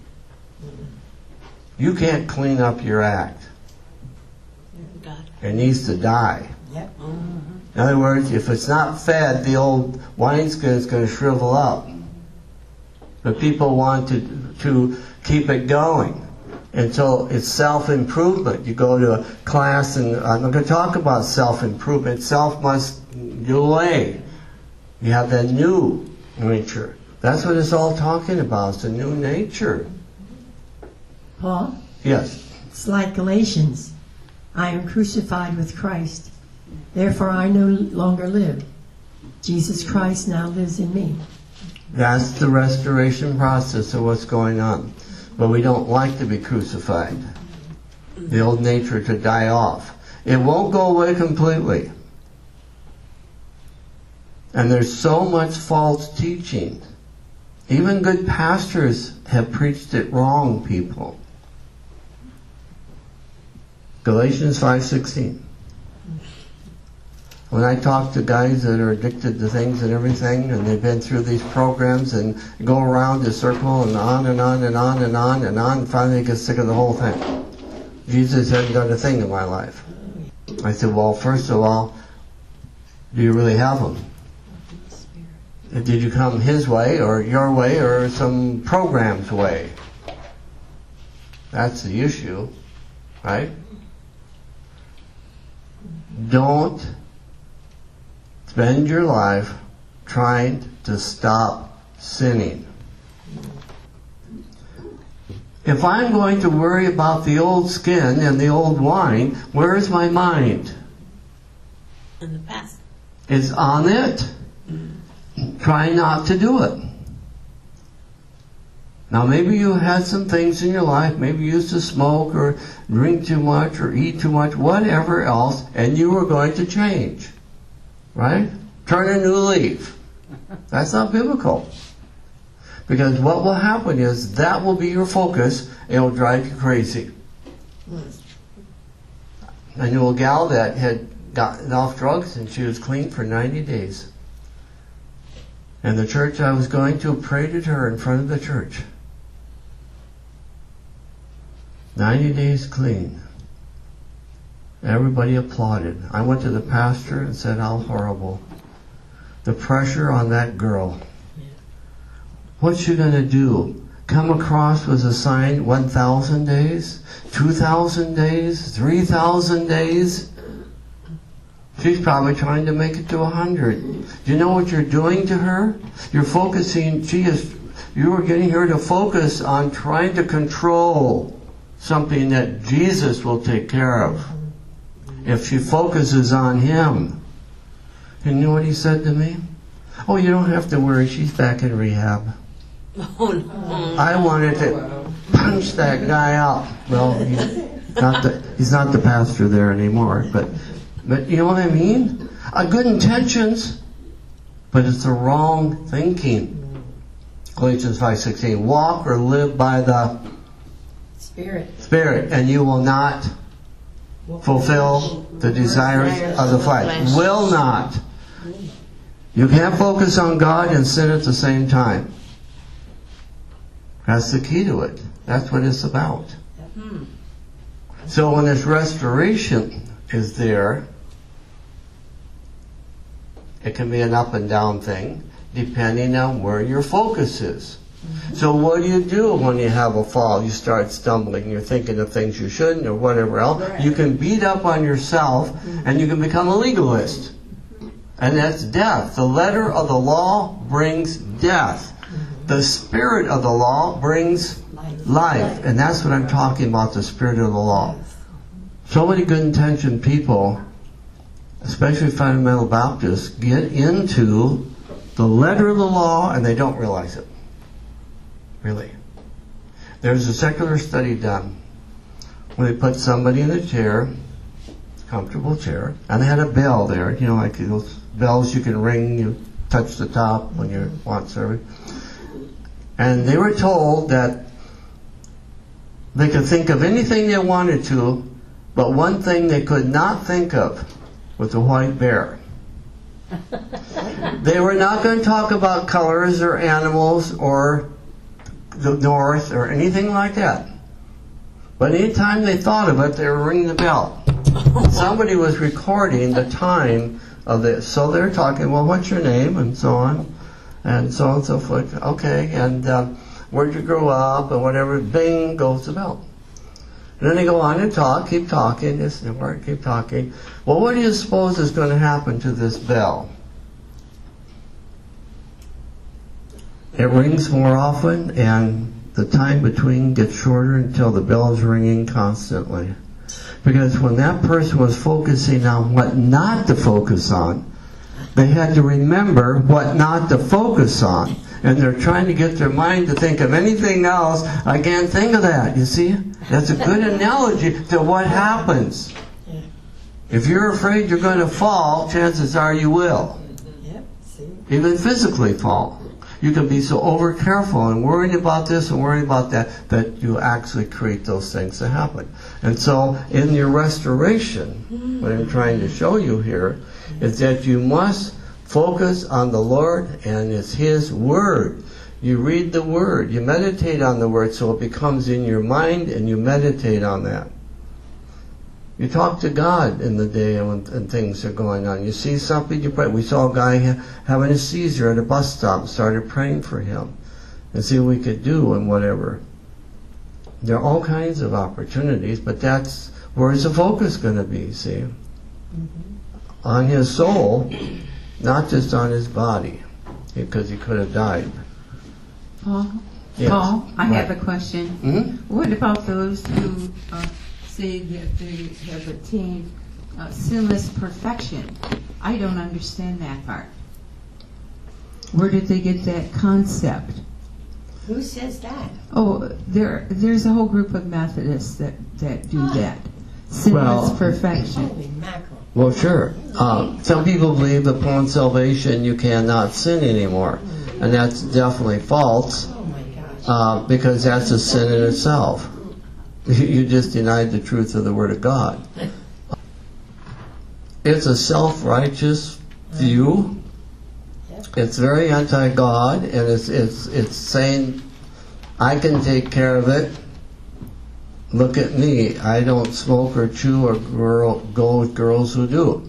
You can't clean up your act. God. It needs to die. Yep. In other words, if it's not fed, the old wineskin is going to shrivel up. But people want to, to keep it going until it's self-improvement. You go to a class, and I'm not going to talk about self-improvement. Self must go away. You have that new nature. That's what it's all talking about. It's a new nature. Paul, Yes. it's like Galatians. I am crucified with Christ. Therefore I no longer live. Jesus Christ now lives in me. That's the restoration process of what's going on. But we don't like to be crucified. The old nature to die off. It won't go away completely. And there's so much false teaching. Even good pastors have preached it wrong, people. Galatians five sixteen. When I talk to guys that are addicted to things and everything, and they've been through these programs and go around the circle and on and on and on and on and on, and finally they get sick of the whole thing. Jesus hasn't done a thing in my life. I said, well, first of all, do you really have him? Did you come his way or your way or some program's way? That's the issue, right? Don't spend your life trying to stop sinning. If I'm going to worry about the old skin and the old wine, where is my mind? In the past. It's on it. Try not to do it. Now maybe you had some things in your life, maybe you used to smoke or drink too much or eat too much, whatever else, and you were going to change. Right? Turn a new leaf. That's not biblical. Because what will happen is that will be your focus and it will drive you crazy. I knew a gal that had gotten off drugs and she was clean for ninety days. And the church I was going to prayed at her in front of the church. ninety days clean. Everybody applauded. I went to the pastor and said how horrible. The pressure on that girl. What's she going to do? Come across with a sign one thousand days? two thousand days? three thousand days? She's probably trying to make it to a hundred. Do you know what you're doing to her? You're focusing, she is, you are getting her to focus on trying to control something that Jesus will take care of. If she focuses on Him. And you know what He said to me? Oh, you don't have to worry, she's back in rehab. Oh, no. I wanted to punch that guy out. Well, he's not the, he's not the pastor there anymore, but but you know what I mean? Uh, good intentions, but it's the wrong thinking. Galatians five sixteen. Walk or live by the Spirit. Spirit, and you will not fulfill the desires of the flesh. Will not. You can't focus on God and sin at the same time. That's the key to it. That's what it's about. Hmm. So when this restoration is there, it can be an up and down thing, depending on where your focus is. So what do you do when you have a fall? You start stumbling, you're thinking of things you shouldn't or whatever else. You can beat up on yourself and you can become a legalist. And that's death. The letter of the law brings death. The spirit of the law brings life. And that's what I'm talking about, the spirit of the law. So many good intentioned people, especially fundamental Baptists, get into the letter of the law and they don't realize it. Really. There's a secular study done where they put somebody in a chair, comfortable chair, and they had a bell there, you know, like those bells you can ring, you touch the top when you want service. And they were told that they could think of anything they wanted to, but one thing they could not think of was a white bear. They were not going to talk about colors or animals or the north or anything like that. But anytime they thought of it, they were ringing the bell. Somebody was recording the time of this. So they're talking, well, what's your name? And so on. And so on and so forth. Okay, and uh, where'd you grow up? And whatever. Bing, goes the bell. And then they go on and talk, keep talking, this and that, keep talking. Well, what do you suppose is going to happen to this bell? It rings more often, and the time between gets shorter until the bell is ringing constantly. Because when that person was focusing on what not to focus on, they had to remember what not to focus on. And they're trying to get their mind to think of anything else. I can't think of that, you see? That's a good analogy to what happens. If you're afraid you're going to fall, chances are you will. Even physically fall. You can be so over careful and worried about this and worried about that that you actually create those things to happen. And so in your restoration, what I'm trying to show you here is that you must focus on the Lord and it's His Word. You read the Word, you meditate on the Word so it becomes in your mind and you meditate on that. You talk to God in the day when and things are going on. You see something, you pray. We saw a guy ha- having a seizure at a bus stop and started praying for him and see what we could do and whatever. There are all kinds of opportunities, but that's where is the focus going to be, see? Mm-hmm. On his soul, not just on his body, because he could have died. Paul, Yes. Paul, I Right. have a question. Mm-hmm. What about those who uh, say that they have attained uh, sinless perfection? I don't understand that part. Where did they get that concept? Who says that? Oh, there, there's a whole group of Methodists that, that do that. Sinless Well- perfection. Holy mackerel. Well, sure. Uh, some people believe upon salvation you cannot sin anymore. And that's definitely false. Oh my gosh. Uh, because that's a sin in itself. You just denied the truth of the Word of God. It's a self-righteous view. It's very anti-God, and it's it's it's saying, I can take care of it. Look at me. I don't smoke or chew or girl, go with girls who do.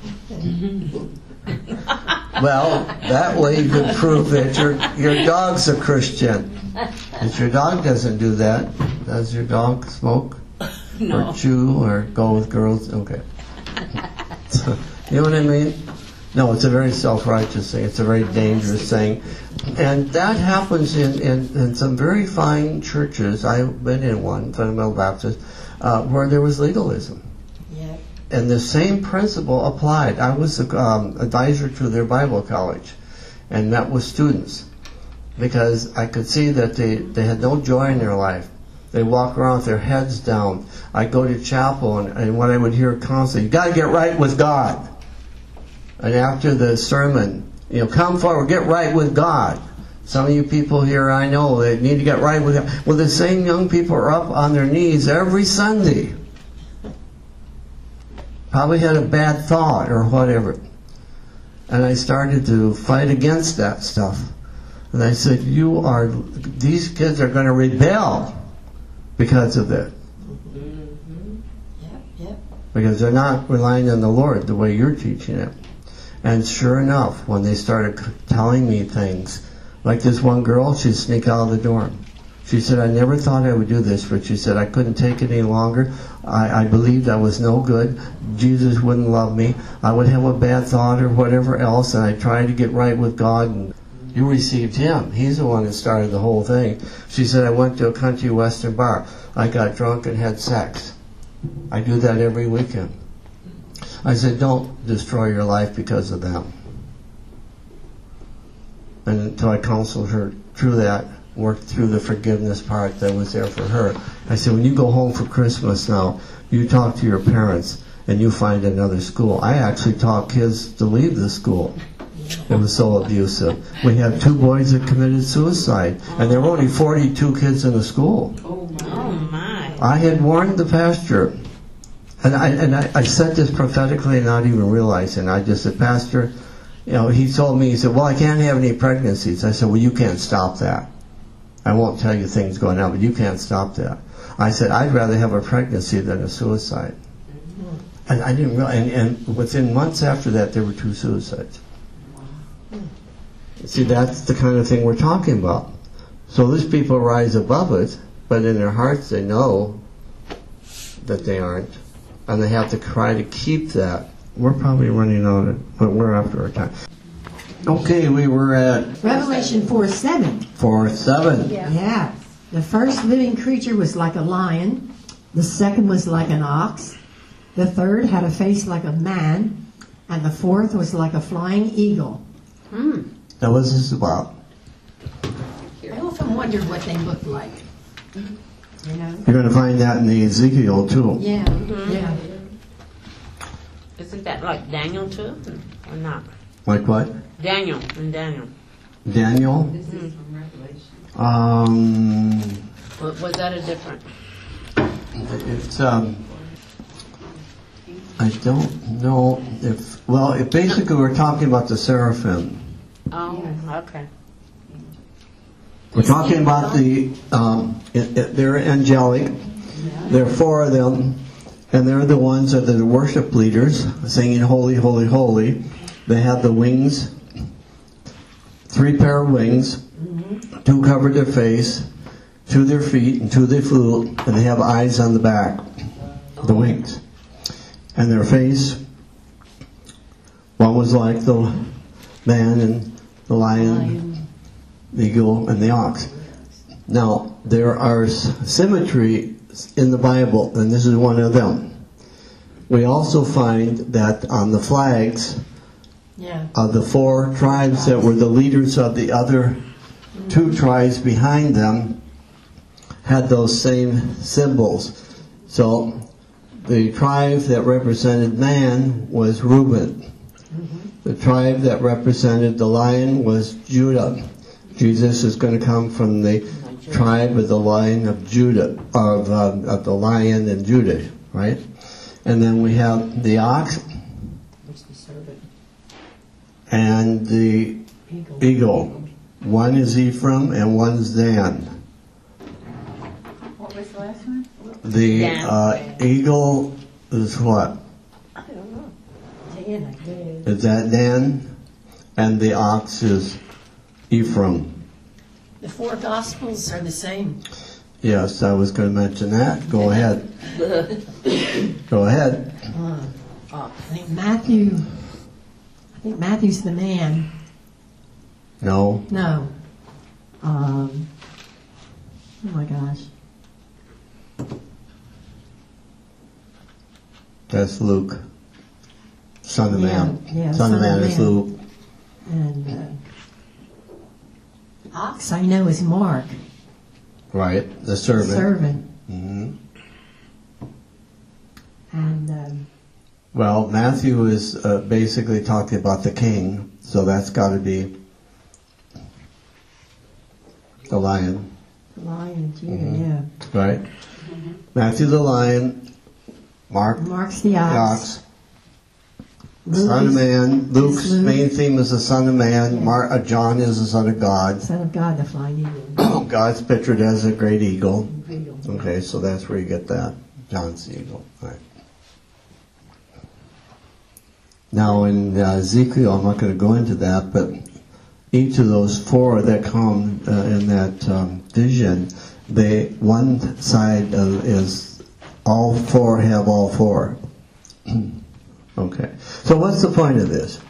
Well, that way you could prove that your your dog's a Christian. If your dog doesn't do that, does your dog smoke No. or chew or go with girls? Okay. So, You know what I mean? No, it's a very self-righteous thing. It's a very dangerous thing. And that happens in, in, in some very fine churches. I've been in one, Fundamental Baptist, uh, where there was legalism. Yeah. And the same principle applied. I was the um, advisor to their Bible college and met with students because I could see that they, they had no joy in their life. They walk around with their heads down. I go to chapel, and, and what I would hear constantly, you got to get right with God. And after the sermon, you know, come forward, get right with God. Some of you people here, I know, they need to get right with God. Well, the same young people are up on their knees every Sunday. Probably had a bad thought or whatever. And I started to fight against that stuff. And I said, you are, these kids are going to rebel because of it. Yep, yep. Because they're not relying on the Lord the way you're teaching it. And sure enough, when they started c- telling me things, like this one girl, she'd sneak out of the dorm. She said, I never thought I would do this, but she said, I couldn't take it any longer. I, I believed I was no good. Jesus wouldn't love me. I would have a bad thought or whatever else, and I tried to get right with God. And you received him. He's the one that started the whole thing. She said, I went to a country western bar. I got drunk and had sex. I do that every weekend. I said, don't destroy your life because of them. And until I counseled her through that, worked through the forgiveness part that was there for her. I said, when you go home for Christmas now, you talk to your parents and you find another school. I actually taught kids to leave the school. It was so abusive. We had two boys that committed suicide, and there were only forty-two kids in the school. Oh my. I had warned the pastor. And I and I, I said this prophetically and not even realizing. I just said, Pastor, you know, he told me, he said, well, I can't have any pregnancies. I said, well, you can't stop that. I won't tell you things going on, but you can't stop that. I said, I'd rather have a pregnancy than a suicide. And I didn't realize, and, and within months after that, there were two suicides. See, that's the kind of thing we're talking about. So these people rise above it, but in their hearts they know that they aren't. And they have to try to keep that. We're probably running out of, but we're after our time. Okay, we were at Revelation four seven. four seven. Yeah. Yeah. The first living creature was like a lion. The second was like an ox. The third had a face like a man. And the fourth was like a flying eagle. Hmm. That was this about. I often wondered what they looked like. You know? You're going to find that in the Ezekiel too. Yeah. Mm-hmm. Yeah. Isn't that like Daniel too? Or not? Like what? Daniel and Daniel. Daniel? This is from Revelation. Um, Was, was that a different? it's, um, I don't know if, well, if basically we're talking about the seraphim. Oh, okay. We're talking about the, um, it, it, they're angelic. There are four of them, and they're the ones that are the worship leaders, singing holy, holy, holy. They have the wings, three pair of wings, two cover their face, two their feet, and two they flew, and they have eyes on the back, the wings. And their face, one was like the man and the lion, the eagle, and the ox. Now, there are symmetry in the Bible, and this is one of them. We also find that on the flags Yeah. of the four tribes that were the leaders of the other two tribes behind them had those same symbols. So the tribe that represented man was Reuben. The tribe that represented the lion was Judah. Jesus is going to come from the tribe of the lion of Judah, of, um, of the lion and Judah, right? And then we have the ox and the eagle. One is Ephraim and one's Dan. What was the last one? The Dan. uh, eagle is what? Dan, I guess. Is that Dan? And the ox is Ephraim. The four Gospels are the same. Yes, I was going to mention that. Go ahead. Go ahead. I think Matthew I think Matthew's the man. No. No. Um, oh my gosh. That's Luke. Son of Yeah, Man. yeah, Son of Man is Man. Luke. And uh, ox I know is Mark, Right. The servant. servant. hmm And um, Well, Matthew is uh, basically talking about the king, so that's got to be the lion, the lion, Judah, Mhm. yeah. right? Matthew the lion, Mark Mark's the the ox. ox, Luke Son of is Man. Luke's Luke. main theme is the Son of Man. Yeah. Mar- uh, John is the Son of God. Son of God, the flying eagle. God's pictured as a great eagle. Eagle. Okay, so that's where you get that. John's the eagle. Right. Now in uh, Ezekiel, I'm not going to go into that, but each of those four that come uh, in that um, vision, they one side uh, is all four have all four. Okay, so what's the point of this?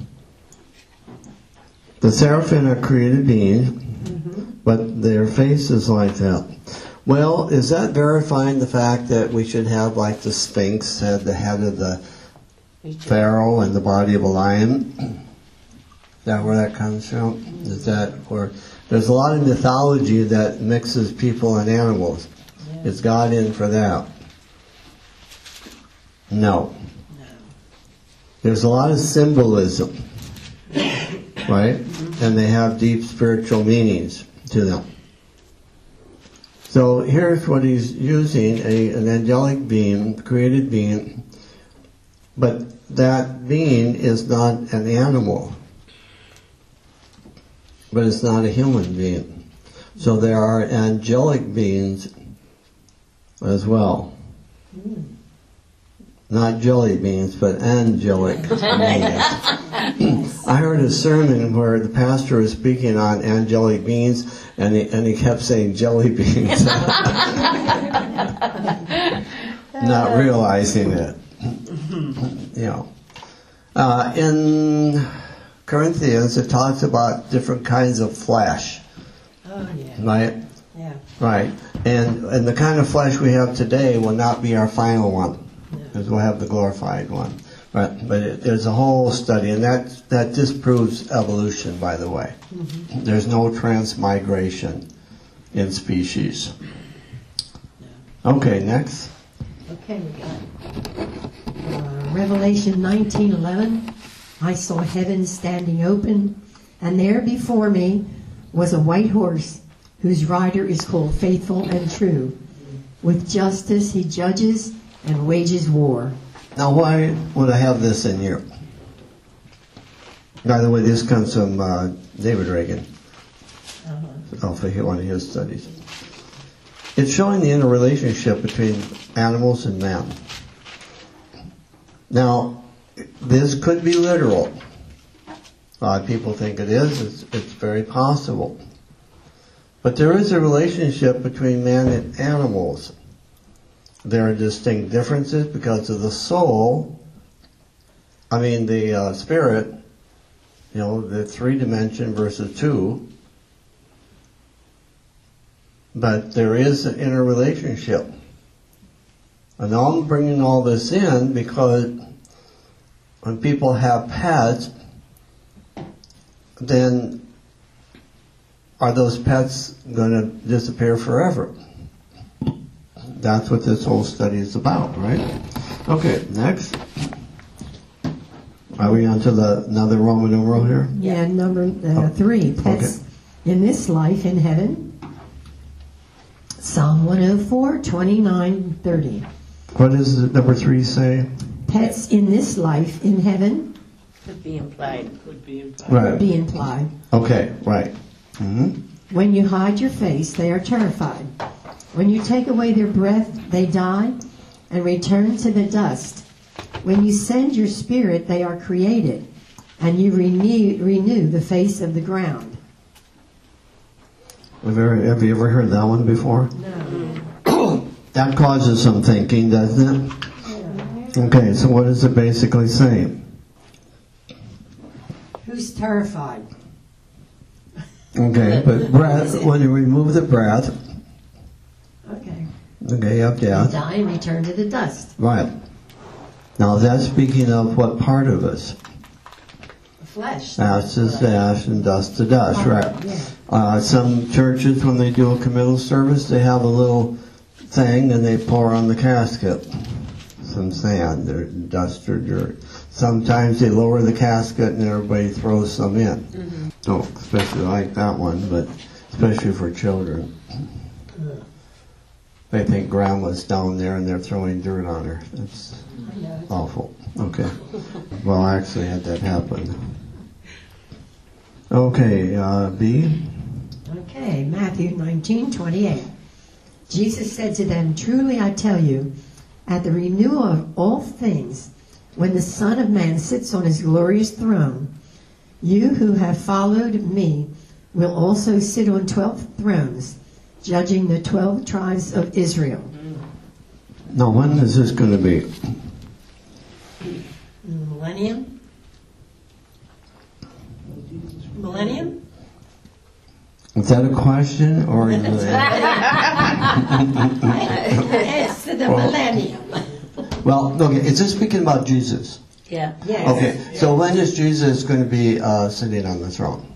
The seraphim are created beings, but their face is like that. Well, is that verifying the fact that we should have like the Sphinx had the head of the Pharaoh and the body of a lion? Is that where that comes from? Is that where there's a lot of mythology that mixes people and animals? Is God in for that? No. There's a lot of symbolism, right? And they have deep spiritual meanings to them. So here's what he's using, a, an angelic being, created being, but that being is not an animal, but it's not a human being. So there are angelic beings as well. Not jelly beans, but angelic beings. I heard a sermon where the pastor was speaking on angelic beings, and he, and he kept saying jelly beans. Not realizing it. You know. Uh, in Corinthians, it talks about different kinds of flesh. Oh, yeah. Right? Yeah. Right. And, and the kind of flesh we have today will not be our final one. Because we'll have the glorified one. But, but it, there's a whole study, and that, that disproves evolution, by the way. Mm-hmm. There's no transmigration in species. Okay, next. Okay, we got uh, Revelation nineteen eleven. I saw heaven standing open, and there before me was a white horse, whose rider is called Faithful and True. With justice he judges and wages war. Now, why would I have this in here? By the way, this comes from uh, David Reagan. Uh-huh. Off of one of his studies. It's showing the interrelationship between animals and man. Now, this could be literal. A lot of people think it is. It's, it's very possible. But there is a relationship between man and animals. There are distinct differences because of the soul. I mean, the uh, spirit, you know, the three dimension versus two. But there is an interrelationship. And I'm bringing all this in because when people have pets, then are those pets going to disappear forever? That's what this whole study is about, right? Okay, next. Are we on to the another Roman numeral here? Yeah, number uh, Oh, three. Pets in this life in heaven. Psalm one oh four, twenty-nine, thirty. What does the number three say? Pets in this life in heaven Could be implied. Right. be implied. Okay, right. Mm-hmm. When you hide your face, they are terrified. When you take away their breath, they die and return to the dust. When you send your spirit, they are created, and you renew, renew the face of the ground. Have you, ever, have you ever heard that one before? No. That causes some thinking, doesn't it? Okay, so what is it basically saying? Who's terrified? Okay, but breath, when you remove the breath, Okay. okay, you have You death. die and return to the dust. Right. Now that's speaking of what part of us? The flesh. Ash is to ash and dust to dust, right? Yeah. Uh, some churches, when they do a committal service, they have a little thing and they pour on the casket some sand or dust or dirt. Sometimes they lower the casket and everybody throws some in. Mm-hmm. Don't especially like that one, but especially for children. They think grandma's down there and they're throwing dirt on her. That's awful. Okay. Well, I actually had that happen. Okay, uh, B. Okay, Matthew nineteen twenty-eight. Jesus said to them, "Truly I tell you, at the renewal of all things, when the Son of Man sits on his glorious throne, you who have followed me will also sit on twelve thrones, judging the twelve tribes of Israel." Now, when is this going to be? In the millennium? Millennium? Is that a question or is it? It's the millennium. Well, okay, is this speaking about Jesus? Yeah. Yes. Okay, so when is Jesus going to be uh, sitting on the throne?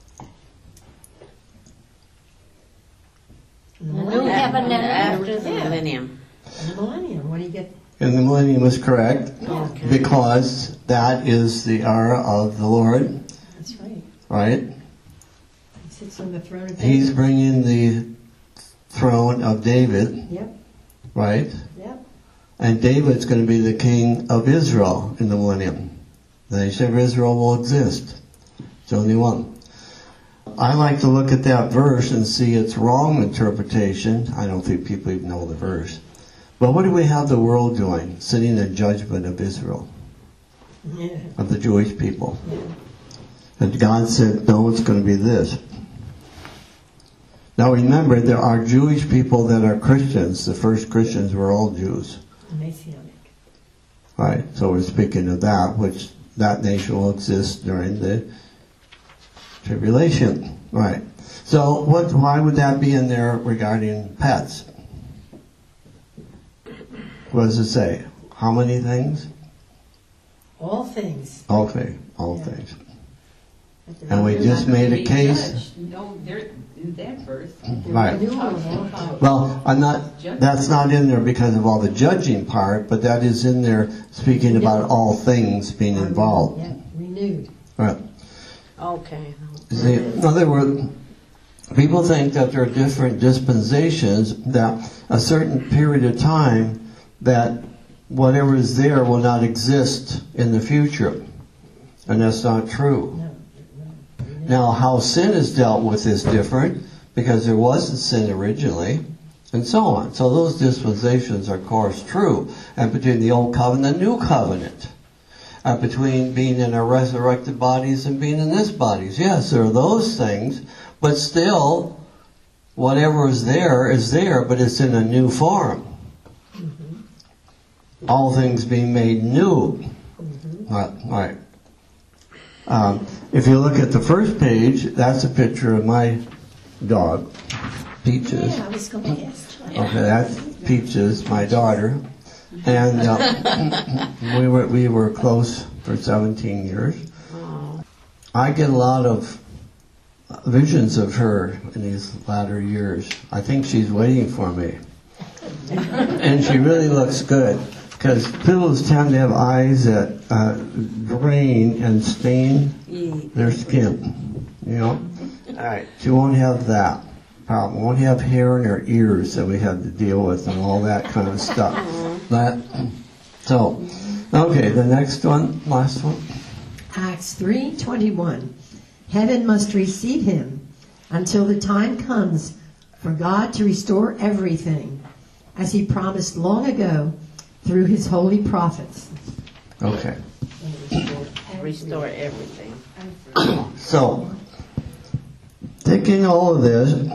The new heaven and After the Yeah. millennium. The millennium. What do you get? And the millennium is correct Okay. because that is the era of the Lord, That's right. right? He sits on the throne of He's David. bringing the throne of David, Yep. right? Yep. And David's going to be the king of Israel in the millennium. The nation of Israel will exist. It's only one. I like to look at that verse and see its wrong interpretation. I don't think people even know the verse. But what do we have the world doing? Sitting in judgment of Israel, Yeah. of the Jewish people. And God said, no, it's going to be this. Now remember, there are Jewish people that are Christians. The first Christians were all Jews. Messianic. Right, so we're speaking of that, which that nation will exist during the tribulation. Right. So what? Why would that be in there regarding pets? What does it say? How many things? All things. Okay, all Yeah. things. At the And we renewal- just made a case. Judged. No, there, in that verse. Right. renewal of all things. Well, I'm not. That's not in there because of all the judging part, but that is in there speaking about all things being involved. Yeah, renewed. Right. Okay. See, in other words, people think that there are different dispensations, that a certain period of time that whatever is there will not exist in the future. And that's not true. No. Now, how sin is dealt with is different because there wasn't sin originally, and so on. So those dispensations are, of course, true. And between the old covenant and the new covenant, uh, between being in our resurrected bodies and being in this bodies. Yes, there are those things, but still, whatever is there is there, but it's in a new form. Mm-hmm. All things being made new. Mm-hmm. Right, right. Um, if you look at the first page, that's a picture of my dog, Peaches. Yeah, I was going to ask. Okay, that's Peaches, my daughter, and uh, we were we were close for seventeen years. I get a lot of visions of her in these latter years. I think she's waiting for me, and she really looks good. Because poodles tend to have eyes that uh, drain and stain their skin, you know. All right, she won't have that problem. Won't have hair in her ears that we had to deal with and all that kind of stuff. That. So, okay, the next one, last one. Acts three twenty-one. Heaven must receive him until the time comes for God to restore everything, as he promised long ago through his holy prophets. Okay. Restore everything. So, taking all of this,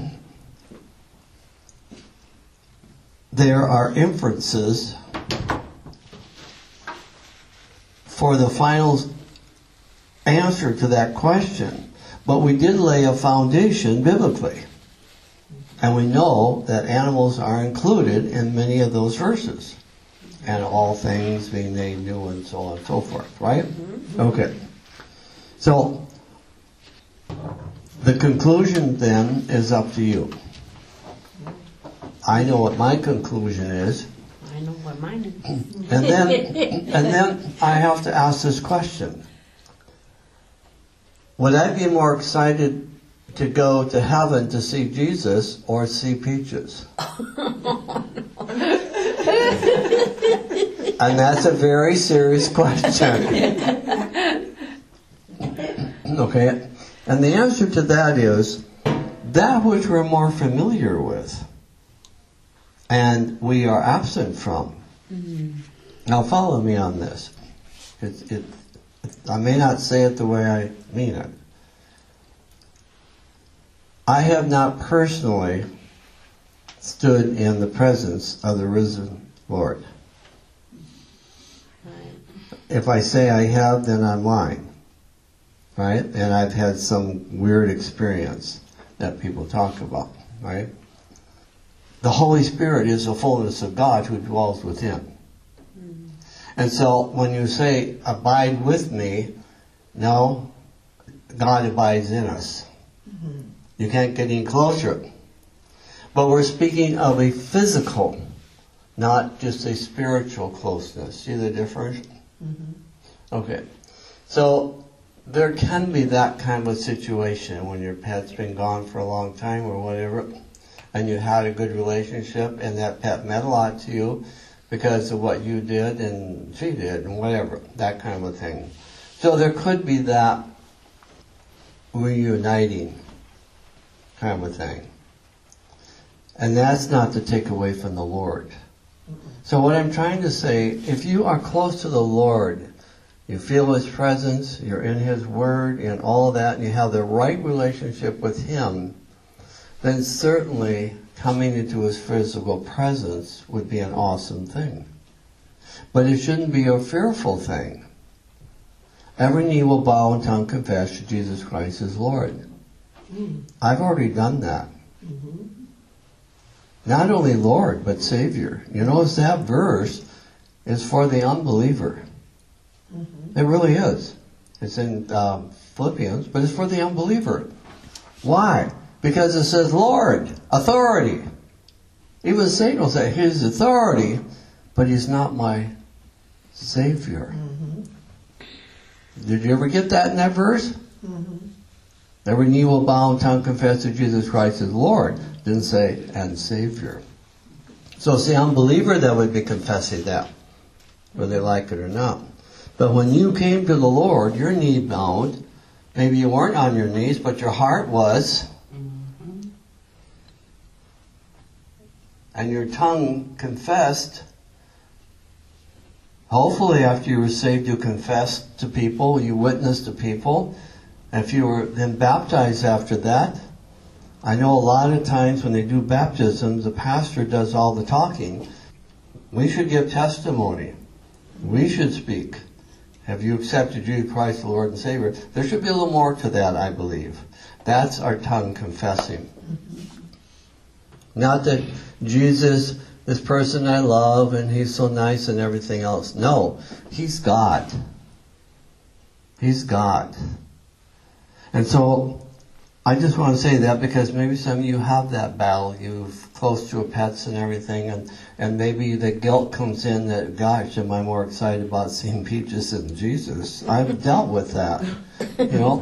there are inferences for the final answer to that question. But we did lay a foundation biblically. And we know that animals are included in many of those verses. And all things being made new and so on and so forth, right? Okay. So, the conclusion then is up to you. I know what my conclusion is. I know what mine is. And then, and then I have to ask this question. Would I be more excited to go to heaven to see Jesus or see peaches? And that's a very serious question. Okay? And the answer to that is that which we're more familiar with and we are absent from. Mm-hmm. Now follow me on this. It, it, I may not say it the way I mean it. I have not personally stood in the presence of the risen Lord. If I say I have, then I'm lying. Right? And I've had some weird experience that people talk about. Right? The Holy Spirit is the fullness of God who dwells within. Mm. And so when you say, abide with me, no, God abides in us. Mm-hmm. You can't get any closer. But we're speaking of a physical, not just a spiritual closeness. See the difference? Mm-hmm. Okay. So there can be that kind of a situation when your pet's been gone for a long time or whatever, and you had a good relationship, and that pet meant a lot to you because of what you did and she did and whatever, that kind of a thing. So there could be that reuniting kind of a thing. And that's not to take away from the Lord. So what I'm trying to say, if you are close to the Lord, you feel His presence, you're in His Word and all that, and you have the right relationship with Him, then certainly coming into His physical presence would be an awesome thing. But it shouldn't be a fearful thing. Every knee will bow and tongue confess that Jesus Christ is Lord. Mm. I've already done that. Mm-hmm. Not only Lord, but Savior. You notice that verse is for the unbeliever. Mm-hmm. It really is. It's in uh, Philippians, but it's for the unbeliever. Why? Because it says Lord, authority. Even Satan will say, He's authority, but He's not my Savior. Mm-hmm. Did you ever get that in that verse? Mm-hmm. Every knee will bow and tongue confess that Jesus Christ is Lord. Didn't say, and Savior. So it's the unbeliever that would be confessing that, whether they like it or not. But when you came to the Lord, your knee bowed. Maybe you weren't on your knees, but your heart was. Mm-hmm. And your tongue confessed. Hopefully after you were saved, you confessed to people, you witnessed to people. If you were then baptized after that, I know a lot of times when they do baptisms, the pastor does all the talking. We should give testimony. We should speak. Have you accepted Jesus Christ, the Lord and Savior? There should be a little more to that, I believe. That's our tongue confessing. Not that Jesus, this person I love, and He's so nice and everything else. No, He's God. He's God. And so, I just want to say that because maybe some of you have that battle. You're close to your pets and everything, and, and maybe the guilt comes in that, gosh, am I more excited about seeing peaches than Jesus? I've dealt with that, you know.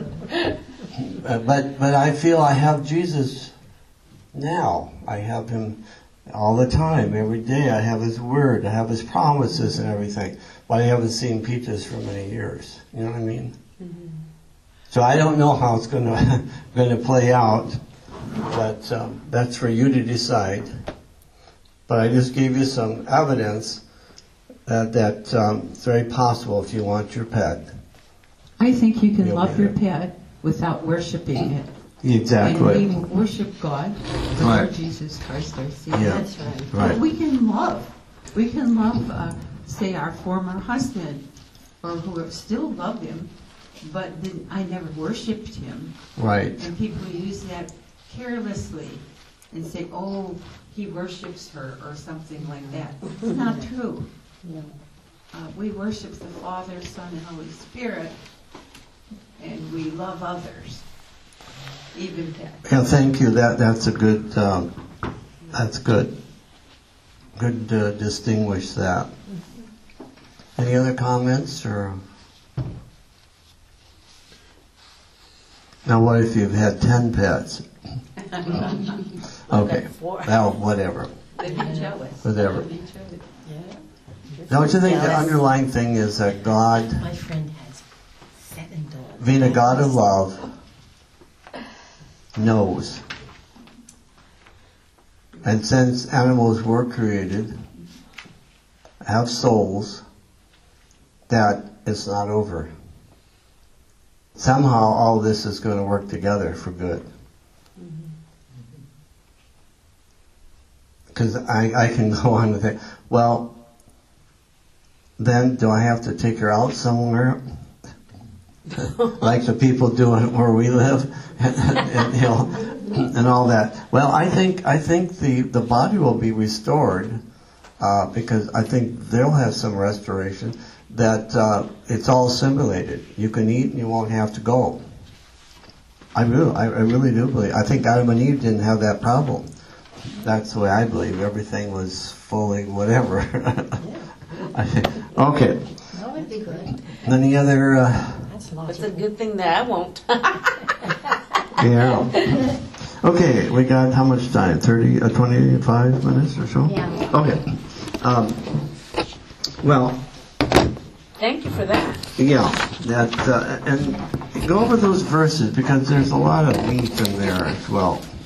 But but I feel I have Jesus now. I have Him all the time, every day. I have His Word. I have His promises and everything. But I haven't seen peaches for many years. You know what I mean? Mm-hmm. So I don't know how it's going to going to play out, but um, that's for you to decide. But I just gave you some evidence that that um, it's very possible if you want your pet. I think you can You'll love your it. pet without worshiping it. Exactly. And we worship God, the Right. Lord Jesus Christ, our Savior. Yeah. That's right. Right. But we can love. We can love, uh, say, our former husband, or who still love him, but then I never worshipped him. Right. And people use that carelessly and say, oh, he worships her or something like that. It's not true. Uh, we worship the Father, Son, and Holy Spirit, and we love others, even pets. Yeah, thank you. That that's a good. Um, that's good. Good to distinguish that. Any other comments or? Now, what if you've had ten pets? Okay. Well, whatever. They'd be jealous. Whatever. They'd be jealous. Don't you think the underlying thing is that God, My friend has seven dogs. being a God of love, knows. And since animals were created, have souls, that it's not over. Somehow all this is going to work together for good. Because I, I can go on with it. Well, then do I have to take her out somewhere? Like the people do it where we live? and, and, you know, and all that. Well, I think I think the, the body will be restored uh, because I think they'll have some restoration. That uh, it's all simulated. You can eat and you won't have to go. I really, I, I really do believe. I think Adam and Eve didn't have that problem. That's the way I believe. Everything was fully whatever. I think, okay. That would be good. Any other? Uh, That's It's a logical. good thing that I won't. yeah. Okay, we got how much time? Thirty, uh, twenty-five minutes or so. Yeah. Okay. Um, well. Thank you for that. Yeah, that uh, and go over those verses because there's a lot of meat in there as well.